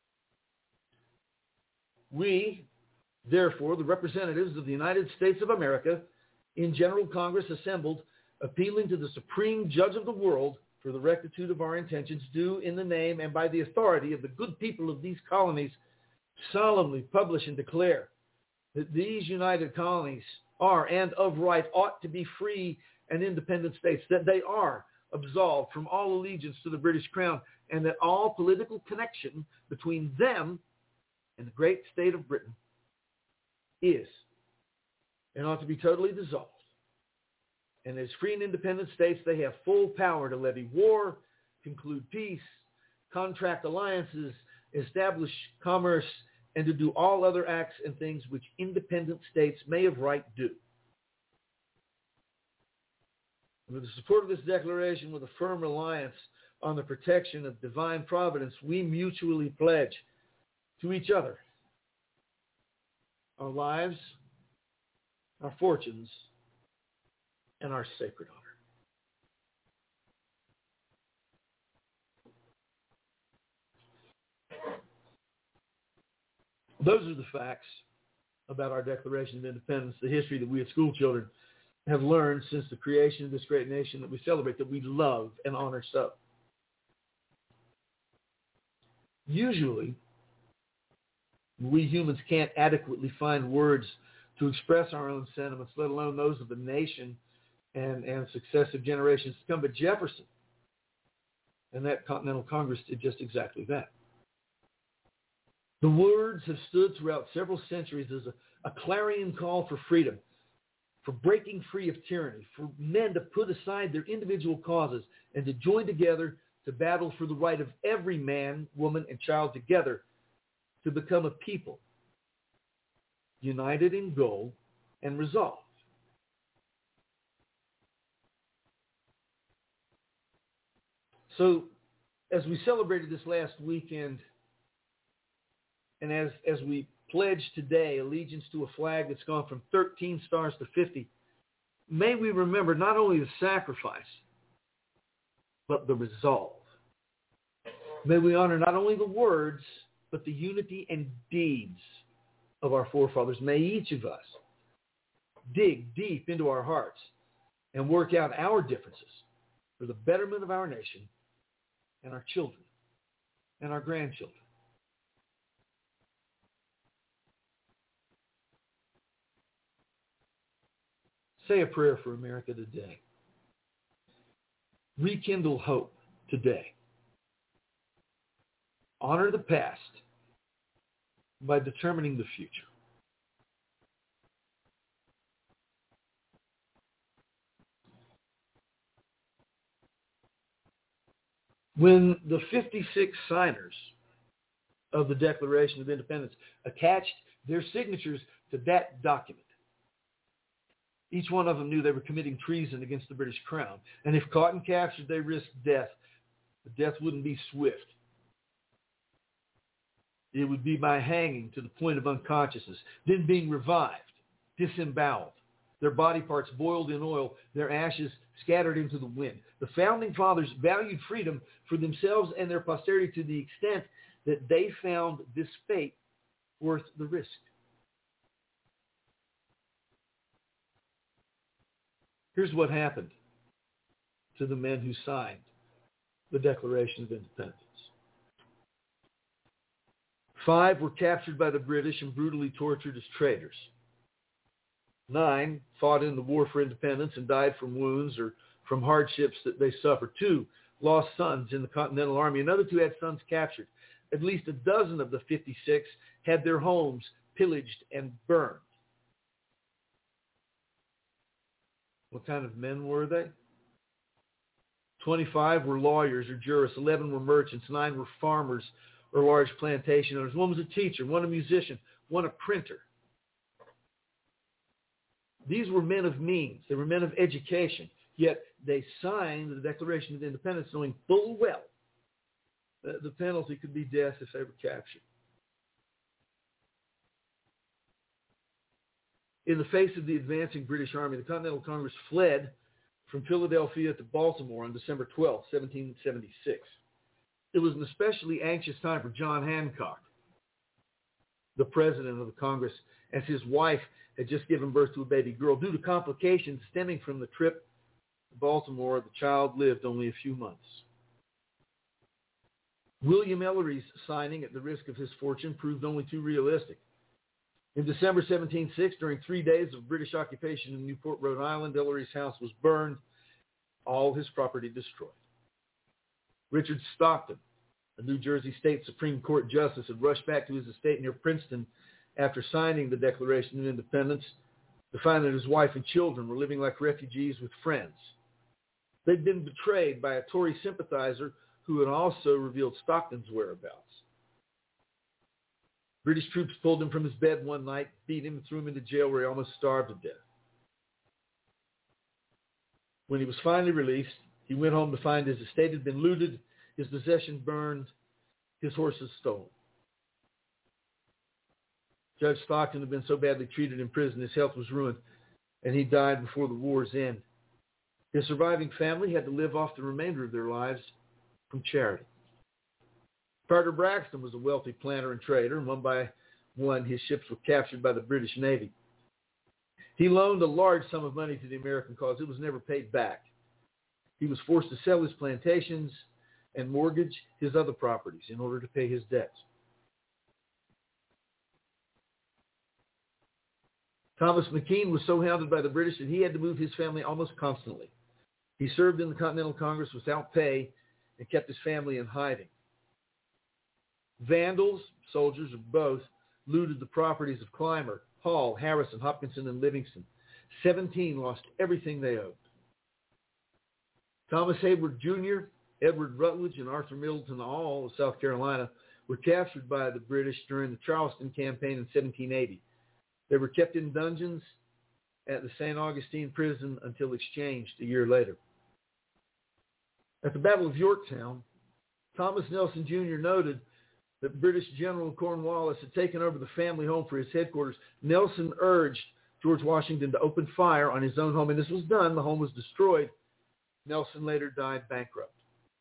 We, therefore, the representatives of the United States of America, in General Congress assembled, appealing to the Supreme Judge of the world for the rectitude of our intentions, do in the name and by the authority of the good people of these colonies, solemnly publish and declare that these united colonies are and of right ought to be free and independent states, that they are absolved from all allegiance to the British Crown, and that all political connection between them and the great state of Britain is and ought to be totally dissolved. And as free and independent states, they have full power to levy war, conclude peace, contract alliances, establish commerce, and to do all other acts and things which independent states may of right do. And with the support of this declaration, with a firm reliance on the protection of divine providence, we mutually pledge to each other our lives, our fortunes, and our sacred honor. Those are the facts about our Declaration of Independence, the history that we as school children have learned since the creation of this great nation that we celebrate, that we love and honor so. Usually, we humans can't adequately find words to express our own sentiments, let alone those of the nation and successive generations to come. But Jefferson and that Continental Congress did just exactly that. The words have stood throughout several centuries as a clarion call for freedom, for breaking free of tyranny, for men to put aside their individual causes and to join together to battle for the right of every man, woman, and child together to become a people, united in goal and resolve. So, as we celebrated this last weekend, and as we pledge today allegiance to a flag that's gone from 13 stars to 50, may we remember not only the sacrifice, but the resolve. May we honor not only the words, but the unity and deeds of our forefathers. May each of us dig deep into our hearts and work out our differences for the betterment of our nation and our children and our grandchildren. Say a prayer for America today. Rekindle hope today. Honor the past by determining the future. When the 56 signers of the Declaration of Independence attached their signatures to that document, each one of them knew they were committing treason against the British Crown. And if caught and captured, they risked death. The death wouldn't be swift. It would be by hanging to the point of unconsciousness, then being revived, disemboweled, their body parts boiled in oil, their ashes scattered into the wind. The Founding Fathers valued freedom for themselves and their posterity to the extent that they found this fate worth the risk. Here's what happened to the men who signed the Declaration of Independence. 5 were captured by the British and brutally tortured as traitors. 9 fought in the War for Independence and died from wounds or from hardships that they suffered. 2 lost sons in the Continental Army. Another 2 had sons captured. At least a dozen of the 56 had their homes pillaged and burned. What kind of men were they? 25 were lawyers or jurists. 11 were merchants. 9 were farmers or large plantation owners. 1 was a teacher. 1 a musician. 1 a printer. These were men of means. They were men of education. Yet they signed the Declaration of Independence knowing full well that the penalty could be death if they were captured. In the face of the advancing British Army, the Continental Congress fled from Philadelphia to Baltimore on December 12, 1776. It was an especially anxious time for John Hancock, the president of the Congress, as his wife had just given birth to a baby girl. Due to complications stemming from the trip to Baltimore, the child lived only a few months. William Ellery's signing at the risk of his fortune proved only too realistic. In December 1706, during 3 days of British occupation in Newport, Rhode Island, Ellery's house was burned, all his property destroyed. Richard Stockton, a New Jersey State Supreme Court justice, had rushed back to his estate near Princeton after signing the Declaration of Independence to find that his wife and children were living like refugees with friends. They'd been betrayed by a Tory sympathizer who had also revealed Stockton's whereabouts. British troops pulled him from his bed one night, beat him, and threw him into jail where he almost starved to death. When he was finally released, he went home to find his estate had been looted, his possessions burned, his horses stolen. Judge Stockton had been so badly treated in prison, his health was ruined, and he died before the war's end. His surviving family had to live off the remainder of their lives from charity. Carter Braxton was a wealthy planter and trader, and one by one his ships were captured by the British Navy. He loaned a large sum of money to the American cause. It was never paid back. He was forced to sell his plantations and mortgage his other properties in order to pay his debts. Thomas McKean was so hounded by the British that he had to move his family almost constantly. He served in the Continental Congress without pay and kept his family in hiding. Vandals, soldiers of both, looted the properties of Clymer, Hall, Harrison, Hopkinson, and Livingston. 17 lost everything they owed. Thomas Hayward Jr., Edward Rutledge, and Arthur Middleton, all of South Carolina, were captured by the British during the Charleston campaign in 1780. They were kept in dungeons at the St. Augustine prison until exchanged a year later. At the Battle of Yorktown, Thomas Nelson Jr. noted that British General Cornwallis had taken over the family home for his headquarters. Nelson urged George Washington to open fire on his own home, and this was done. The home was destroyed. Nelson later died bankrupt.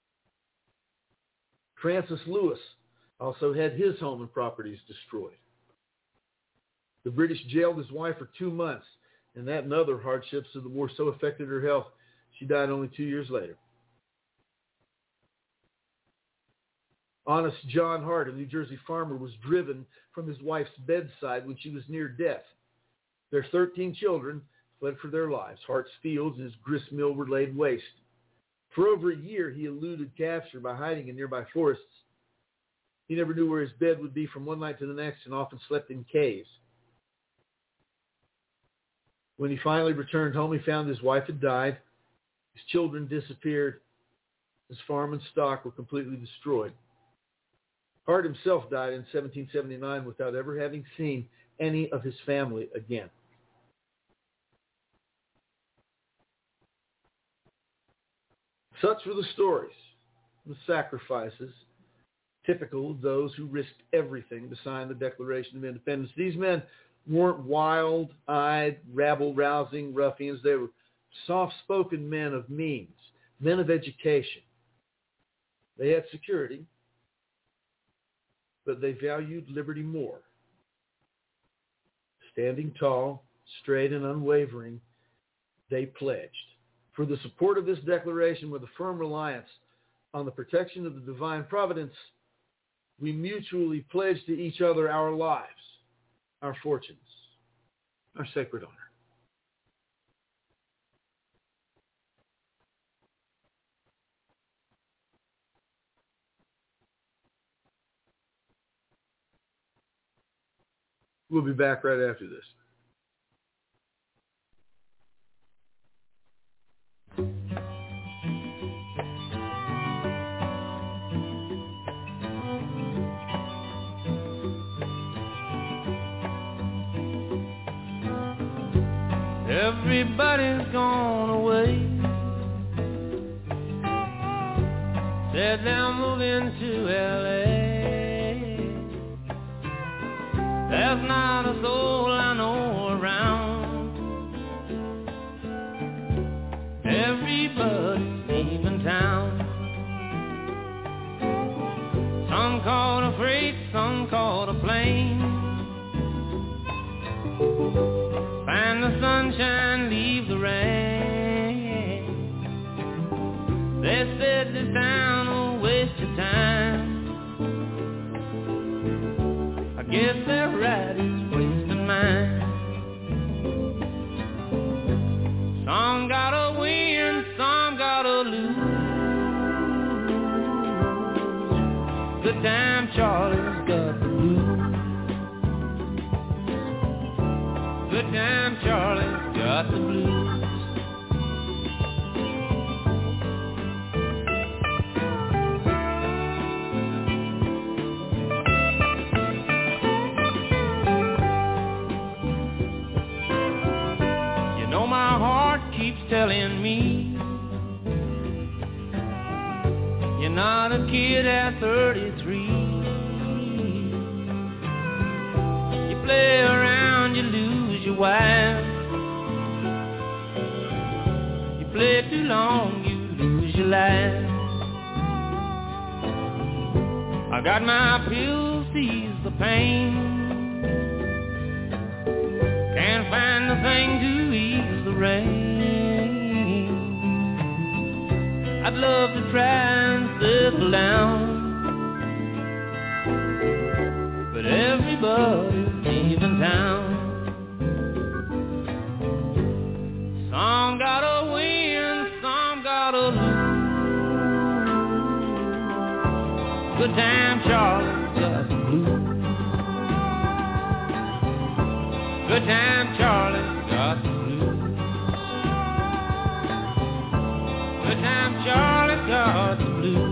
Francis Lewis also had his home and properties destroyed. The British jailed his wife for 2 months, and that and other hardships of the war so affected her health, she died only 2 years later. Honest John Hart, a New Jersey farmer, was driven from his wife's bedside when she was near death. Their 13 children fled for their lives. Hart's fields and his grist mill were laid waste. For over a year, he eluded capture by hiding in nearby forests. He never knew where his bed would be from one night to the next and often slept in caves. When he finally returned home, he found his wife had died. His children disappeared. His farm and stock were completely destroyed. Hart himself died in 1779 without ever having seen any of his family again. Such were the stories, the sacrifices, typical of those who risked everything to sign the Declaration of Independence. These men weren't wild-eyed, rabble-rousing ruffians. They were soft-spoken men of means, men of education. They had security, but they valued liberty more. Standing tall, straight, and unwavering, they pledged. For the support of this declaration with a firm reliance on the protection of the divine providence, we mutually pledge to each other our lives, our fortunes, our sacred honor. We'll be back right after this. Everybody's gone away. Said they're moving to L.A. There's not a soul I know around. Everybody's leaving town. Some caught a freight, some caught a plane. telling me you're not a kid at 33. You play around, you lose your wife. You play too long, you lose your life. I got my pills to ease the pain. Can't find a thing to ease the rain. I'd love to try and settle down, but everybody's leaving town. Some gotta win, some gotta lose. Good time Charlie's got the blues. Good time Charlie's got the blues. Good time Charlie's got the blues.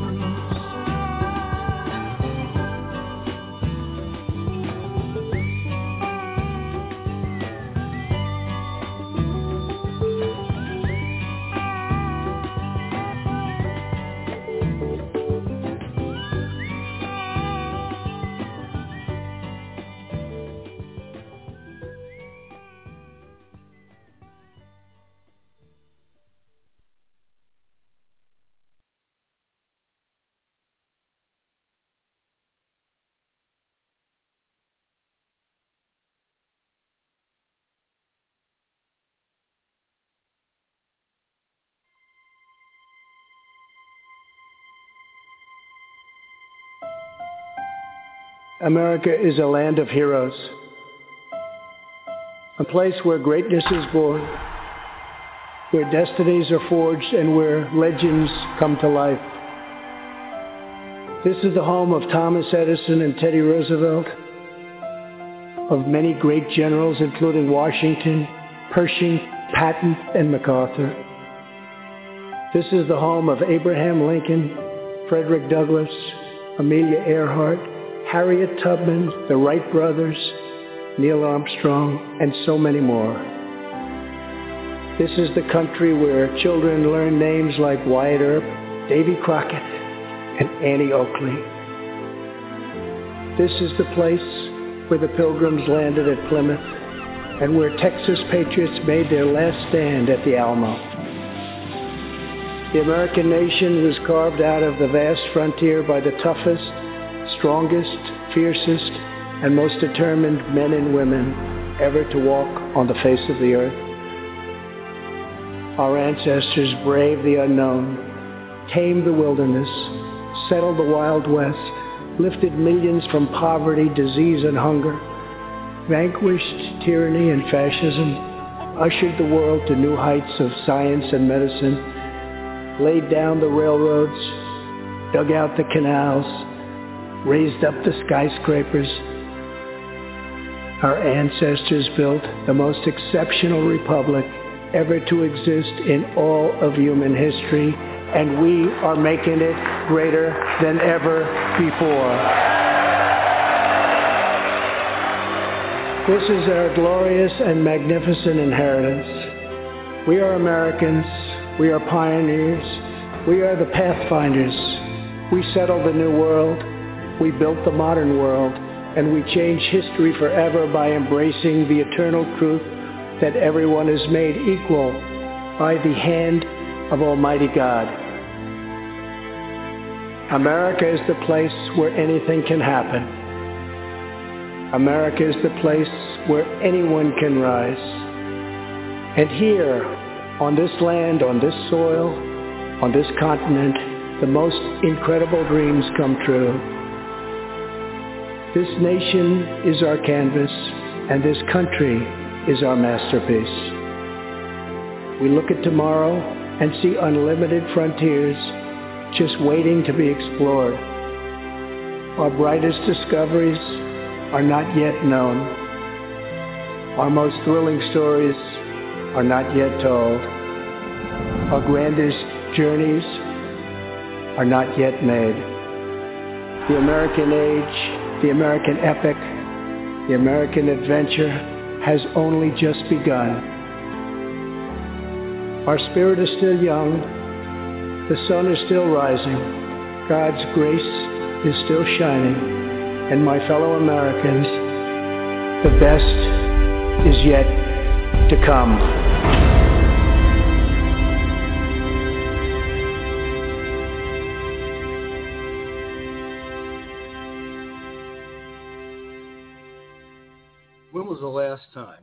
America is a land of heroes, a place where greatness is born, where destinies are forged, and where legends come to life. This is the home of Thomas Edison and Teddy Roosevelt, of many great generals including Washington, Pershing, Patton, and MacArthur. This is the home of Abraham Lincoln, Frederick Douglass, Amelia Earhart, Harriet Tubman, the Wright brothers, Neil Armstrong, and so many more. This is the country where children learn names like Wyatt Earp, Davy Crockett, and Annie Oakley. This is the place where the Pilgrims landed at Plymouth and where Texas patriots made their last stand at the Alamo. The American nation was carved out of the vast frontier by the toughest, strongest, fiercest, and most determined men and women ever to walk on the face of the earth. Our ancestors braved the unknown, tamed the wilderness, settled the Wild West, lifted millions from poverty, disease, and hunger, vanquished tyranny and fascism, ushered the world to new heights of science and medicine, laid down the railroads, dug out the canals, raised up the skyscrapers. Our ancestors built the most exceptional republic ever to exist in all of human history, and we are making it greater than ever before. This is our glorious and magnificent inheritance. We are Americans. We are pioneers. We are the pathfinders. We settled the new world. We built the modern world, and we changed history forever by embracing the eternal truth that everyone is made equal by the hand of Almighty God. America is the place where anything can happen. America is the place where anyone can rise. And here, on this land, on this soil, on this continent, the most incredible dreams come true. This nation is our canvas, and this country is our masterpiece. We look at tomorrow and see unlimited frontiers just waiting to be explored. Our brightest discoveries are not yet known. Our most thrilling stories are not yet told. Our grandest journeys are not yet made. The American age, the American epic, the American adventure has only just begun. Our spirit is still young. The sun is still rising. God's grace is still shining. And my fellow Americans, the best is yet to come. When was the last time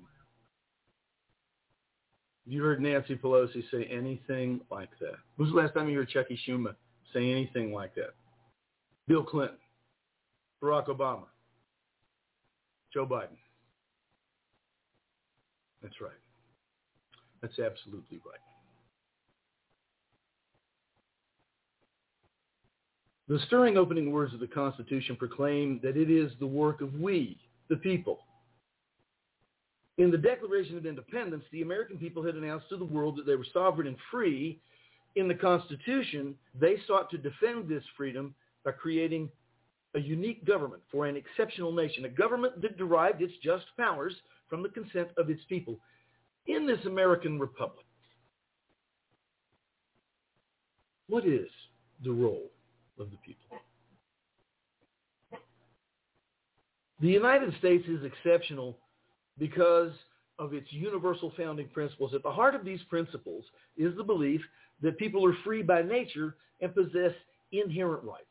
you heard Nancy Pelosi say anything like that? When was the last time you heard Chucky Schumer say anything like that? Bill Clinton, Barack Obama, Joe Biden. That's right. That's absolutely right. The stirring opening words of the Constitution proclaim that it is the work of we, the people. In the Declaration of Independence, the American people had announced to the world that they were sovereign and free. In the Constitution, they sought to defend this freedom by creating a unique government for an exceptional nation, a government that derived its just powers from the consent of its people. In this American republic, what is the role of the people? The United States is exceptional because of its universal founding principles. At the heart of these principles is the belief that people are free by nature and possess inherent rights.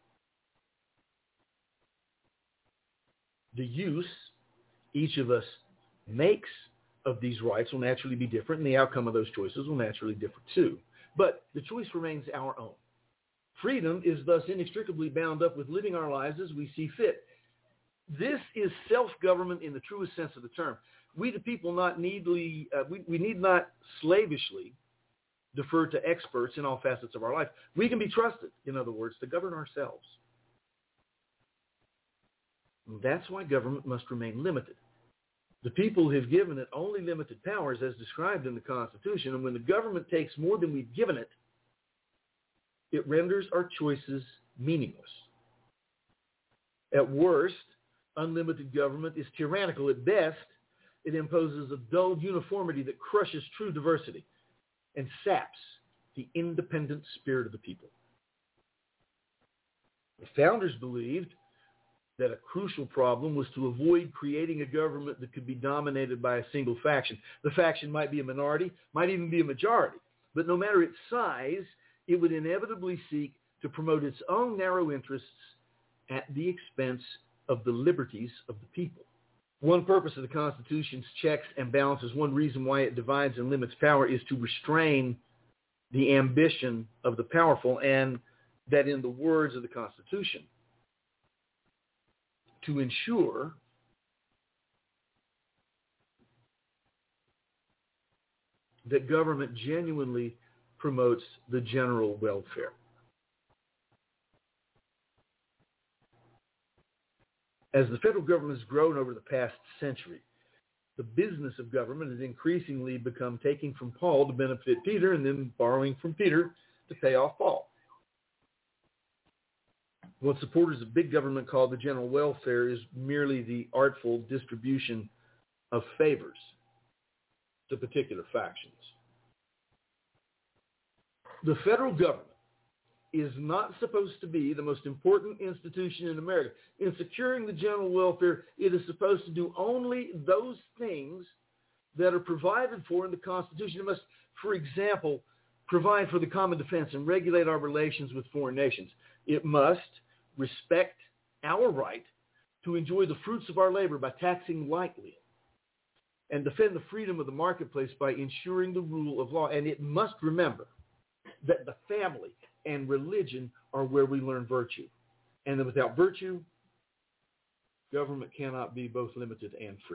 The use each of us makes of these rights will naturally be different, and the outcome of those choices will naturally differ too. But the choice remains our own. Freedom is thus inextricably bound up with living our lives as we see fit. This is self-government in the truest sense of the term. We, the people, we need not slavishly defer to experts in all facets of our life. We can be trusted, in other words, to govern ourselves. And that's why government must remain limited. The people have given it only limited powers as described in the Constitution, and when the government takes more than we've given it, it renders our choices meaningless. At worst, unlimited government is tyrannical. At best, it imposes a dull uniformity that crushes true diversity and saps the independent spirit of the people. The founders believed that a crucial problem was to avoid creating a government that could be dominated by a single faction. The faction might be a minority, might even be a majority, but no matter its size, it would inevitably seek to promote its own narrow interests at the expense of the liberties of the people. One purpose of the Constitution's checks and balances, one reason why it divides and limits power, is to restrain the ambition of the powerful, and that, in the words of the Constitution, to ensure that government genuinely promotes the general welfare. As the federal government has grown over the past century, the business of government has increasingly become taking from Paul to benefit Peter and then borrowing from Peter to pay off Paul. What supporters of big government call the general welfare is merely the artful distribution of favors to particular factions. The federal government is not supposed to be the most important institution in America. In securing the general welfare, it is supposed to do only those things that are provided for in the Constitution. It must, for example, provide for the common defense and regulate our relations with foreign nations. It must respect our right to enjoy the fruits of our labor by taxing lightly, and defend the freedom of the marketplace by ensuring the rule of law. And it must remember that the family and religion are where we learn virtue, and that without virtue, government cannot be both limited and free.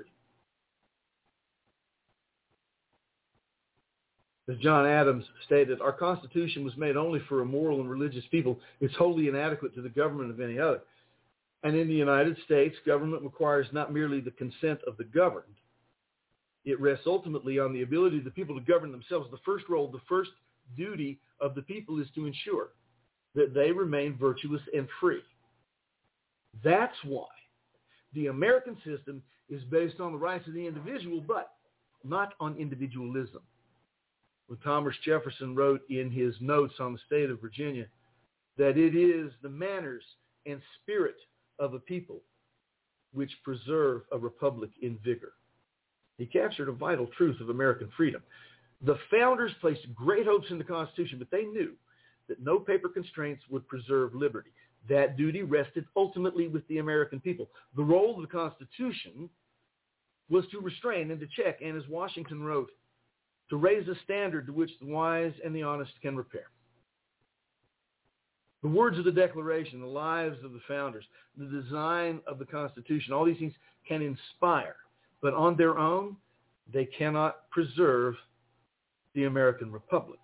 As John Adams stated, our Constitution was made only for a moral and religious people. It's wholly inadequate to the government of any other. And in the United States, government requires not merely the consent of the governed. It rests ultimately on the ability of the people to govern themselves. The first role, the first duty of the people is to ensure that they remain virtuous and free. That's why the American system is based on the rights of the individual, but not on individualism. when Thomas Jefferson wrote in his notes on the state of Virginia that it is the manners and spirit of a people which preserve a republic in vigor. He captured a vital truth of American freedom. The founders placed great hopes in the Constitution, but they knew that no paper constraints would preserve liberty. That duty rested ultimately with the American people. The role of the Constitution was to restrain and to check, and as Washington wrote, to raise a standard to which the wise and the honest can repair. The words of the Declaration, the lives of the founders, the design of the Constitution, all these things can inspire, but on their own, they cannot preserve the American Republic.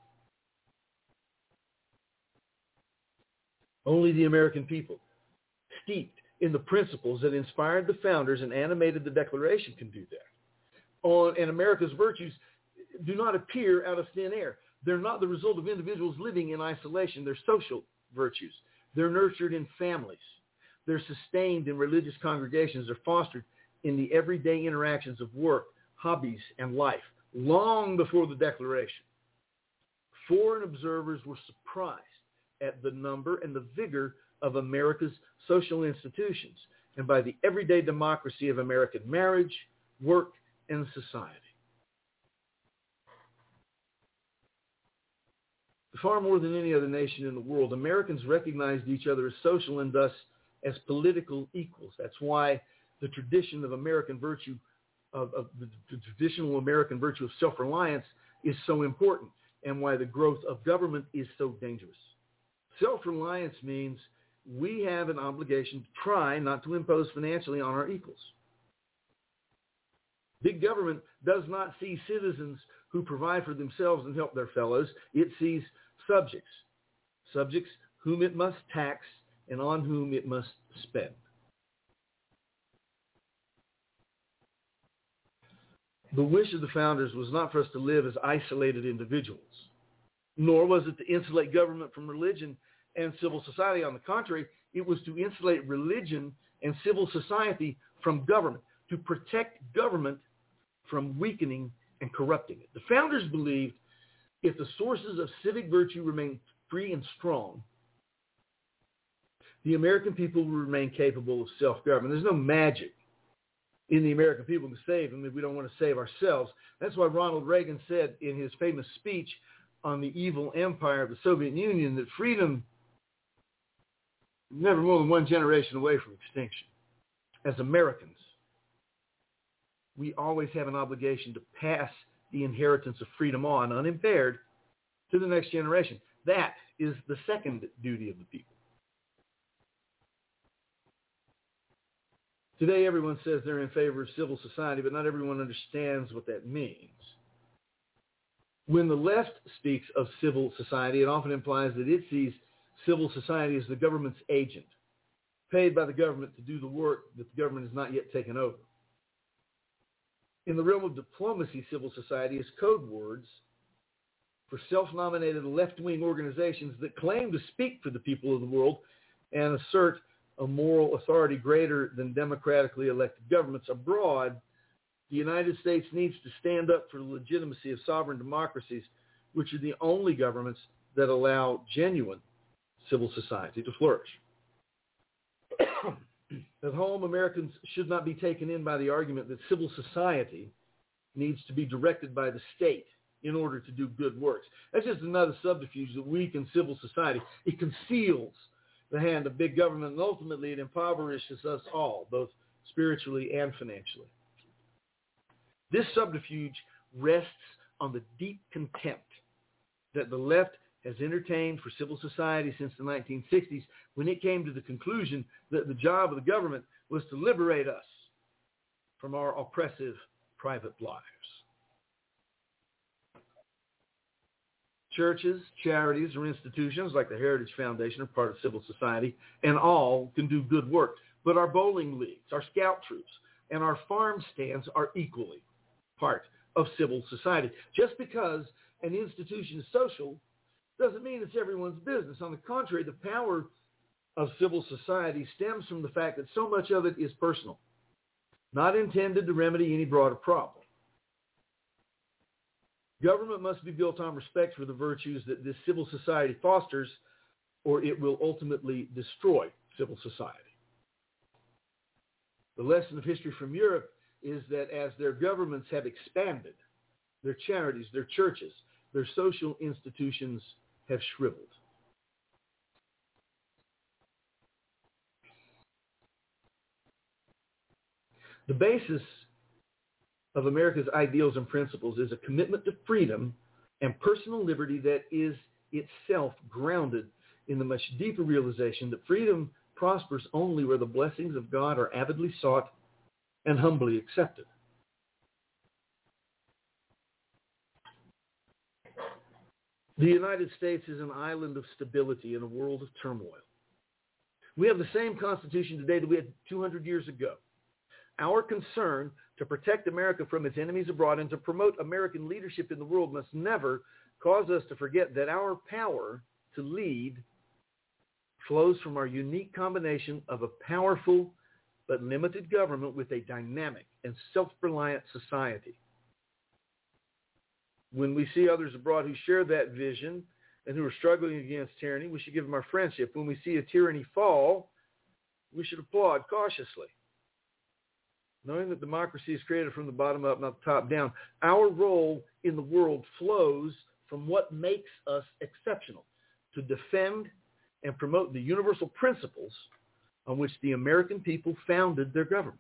Only the American people, steeped in the principles that inspired the founders and animated the Declaration, can do that. And America's virtues do not appear out of thin air. They're not the result of individuals living in isolation. They're social virtues. They're nurtured in families. They're sustained in religious congregations. They're fostered in the everyday interactions of work, hobbies, and life. Long before the Declaration, foreign observers were surprised at the number and the vigor of America's social institutions and by the everyday democracy of American marriage, work, and society. Far more than any other nation in the world, Americans recognized each other as social and thus as political equals. That's why the tradition of American virtue, the traditional American virtue of self-reliance is so important, and why the growth of government is so dangerous. Self-reliance means we have an obligation to try not to impose financially on our equals. Big government does not see citizens who provide for themselves and help their fellows. It sees subjects whom it must tax and on whom it must spend. The wish of the founders was not for us to live as isolated individuals, nor was it to insulate government from religion and civil society. On the contrary, it was to insulate religion and civil society from government, to protect government from weakening and corrupting it. The founders believed if the sources of civic virtue remain free and strong, the American people will remain capable of self-government. There's no magic in the American people to save them if we don't want to save ourselves. That's why Ronald Reagan said in his famous speech on the evil empire of the Soviet Union that freedom is never more than one generation away from extinction. As Americans, we always have an obligation to pass the inheritance of freedom on, unimpaired, to the next generation. That is the second duty of the people. Today, everyone says they're in favor of civil society, but not everyone understands what that means. When the left speaks of civil society, it often implies that it sees civil society as the government's agent, paid by the government to do the work that the government has not yet taken over. In the realm of diplomacy, civil society is code words for self-nominated left-wing organizations that claim to speak for the people of the world and assert a moral authority greater than democratically elected governments. Abroad, the United States needs to stand up for the legitimacy of sovereign democracies, which are the only governments that allow genuine civil society to flourish. At home, Americans should not be taken in by the argument that civil society needs to be directed by the state in order to do good works. That's just another subterfuge that weakens civil society. It conceals the hand of big government, and ultimately it impoverishes us all, both spiritually and financially. This subterfuge rests on the deep contempt that the left has entertained for civil society since the 1960s, when it came to the conclusion that the job of the government was to liberate us from our oppressive private lives. Churches, charities, or institutions like the Heritage Foundation are part of civil society, and all can do good work. But our bowling leagues, our scout troops, and our farm stands are equally part of civil society. Just because an institution is social doesn't mean it's everyone's business. On the contrary, the power of civil society stems from the fact that so much of it is personal, not intended to remedy any broader problem. Government must be built on respect for the virtues that this civil society fosters, or it will ultimately destroy civil society. The lesson of history from Europe is that as their governments have expanded, their charities, their churches, their social institutions have shriveled. The basis of America's ideals and principles is a commitment to freedom and personal liberty that is itself grounded in the much deeper realization that freedom prospers only where the blessings of God are avidly sought and humbly accepted. The United States is an island of stability in a world of turmoil. We have the same Constitution today that we had 200 years ago. Our concern to protect America from its enemies abroad and to promote American leadership in the world must never cause us to forget that our power to lead flows from our unique combination of a powerful but limited government with a dynamic and self-reliant society. When we see others abroad who share that vision and who are struggling against tyranny, we should give them our friendship. When we see a tyranny fall, we should applaud cautiously, knowing that democracy is created from the bottom up, not the top down. Our role in the world flows from what makes us exceptional, to defend and promote the universal principles on which the American people founded their government.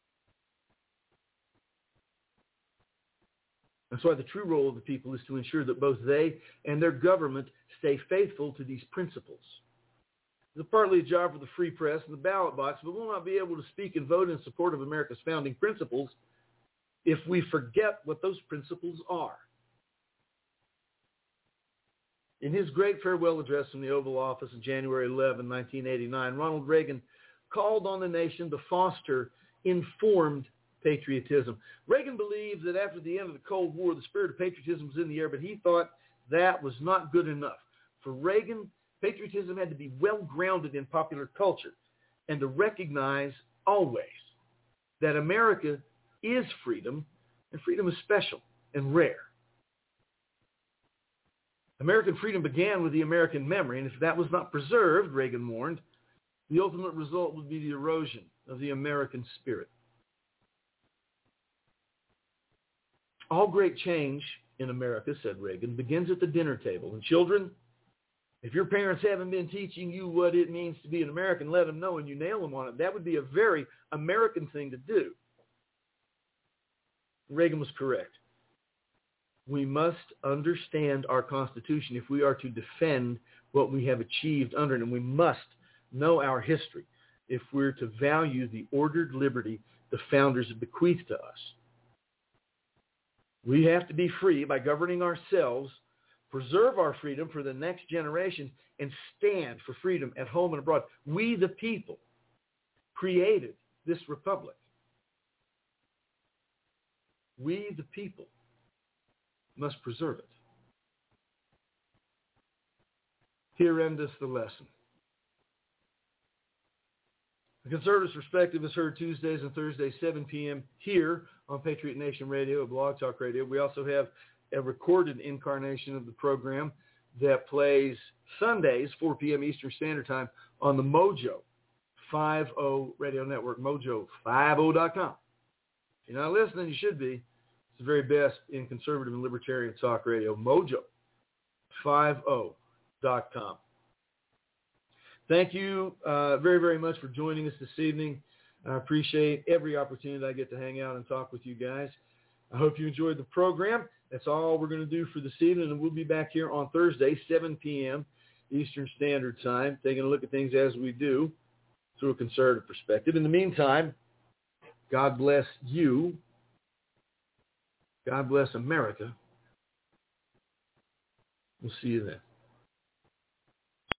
That's why the true role of the people is to ensure that both they and their government stay faithful to these principles. It's partly a job for the free press and the ballot box, but we'll not be able to speak and vote in support of America's founding principles if we forget what those principles are. In his great farewell address from the Oval Office on January 11, 1989, Ronald Reagan called on the nation to foster informed patriotism. Reagan believed that after the end of the Cold War, the spirit of patriotism was in the air, but he thought that was not good enough. For Reagan, patriotism had to be well grounded in popular culture and to recognize always that America is freedom, and freedom is special and rare. American freedom began with the American memory, and if that was not preserved, Reagan warned, the ultimate result would be the erosion of the American spirit. All great change in America, said Reagan, begins at the dinner table. And children, if your parents haven't been teaching you what it means to be an American, let them know and you nail them on it. That would be a very American thing to do. Reagan was correct. We must understand our Constitution if we are to defend what we have achieved under it, and we must know our history if we're to value the ordered liberty the founders have bequeathed to us. We have to be free by governing ourselves, preserve our freedom for the next generation, and stand for freedom at home and abroad. We, the people, created this republic. We, the people, must preserve it. Here endeth the lesson. The Conservatives' Perspective is heard Tuesdays and Thursdays, 7 p.m. here on Patriot Nation Radio, Blog Talk Radio. We also have a recorded incarnation of the program that plays Sundays, 4 p.m. Eastern Standard Time on the Mojo 50 Radio Network, mojo50.com. If you're not listening, you should be. It's the very best in conservative and libertarian talk radio, mojo50.com. Thank you very, very much for joining us this evening. I appreciate every opportunity I get to hang out and talk with you guys. I hope you enjoyed the program. That's all we're going to do for this evening, and we'll be back here on Thursday, 7 p.m. Eastern Standard Time, taking a look at things as we do through a conservative perspective. In the meantime, God bless you. God bless America. We'll see you then.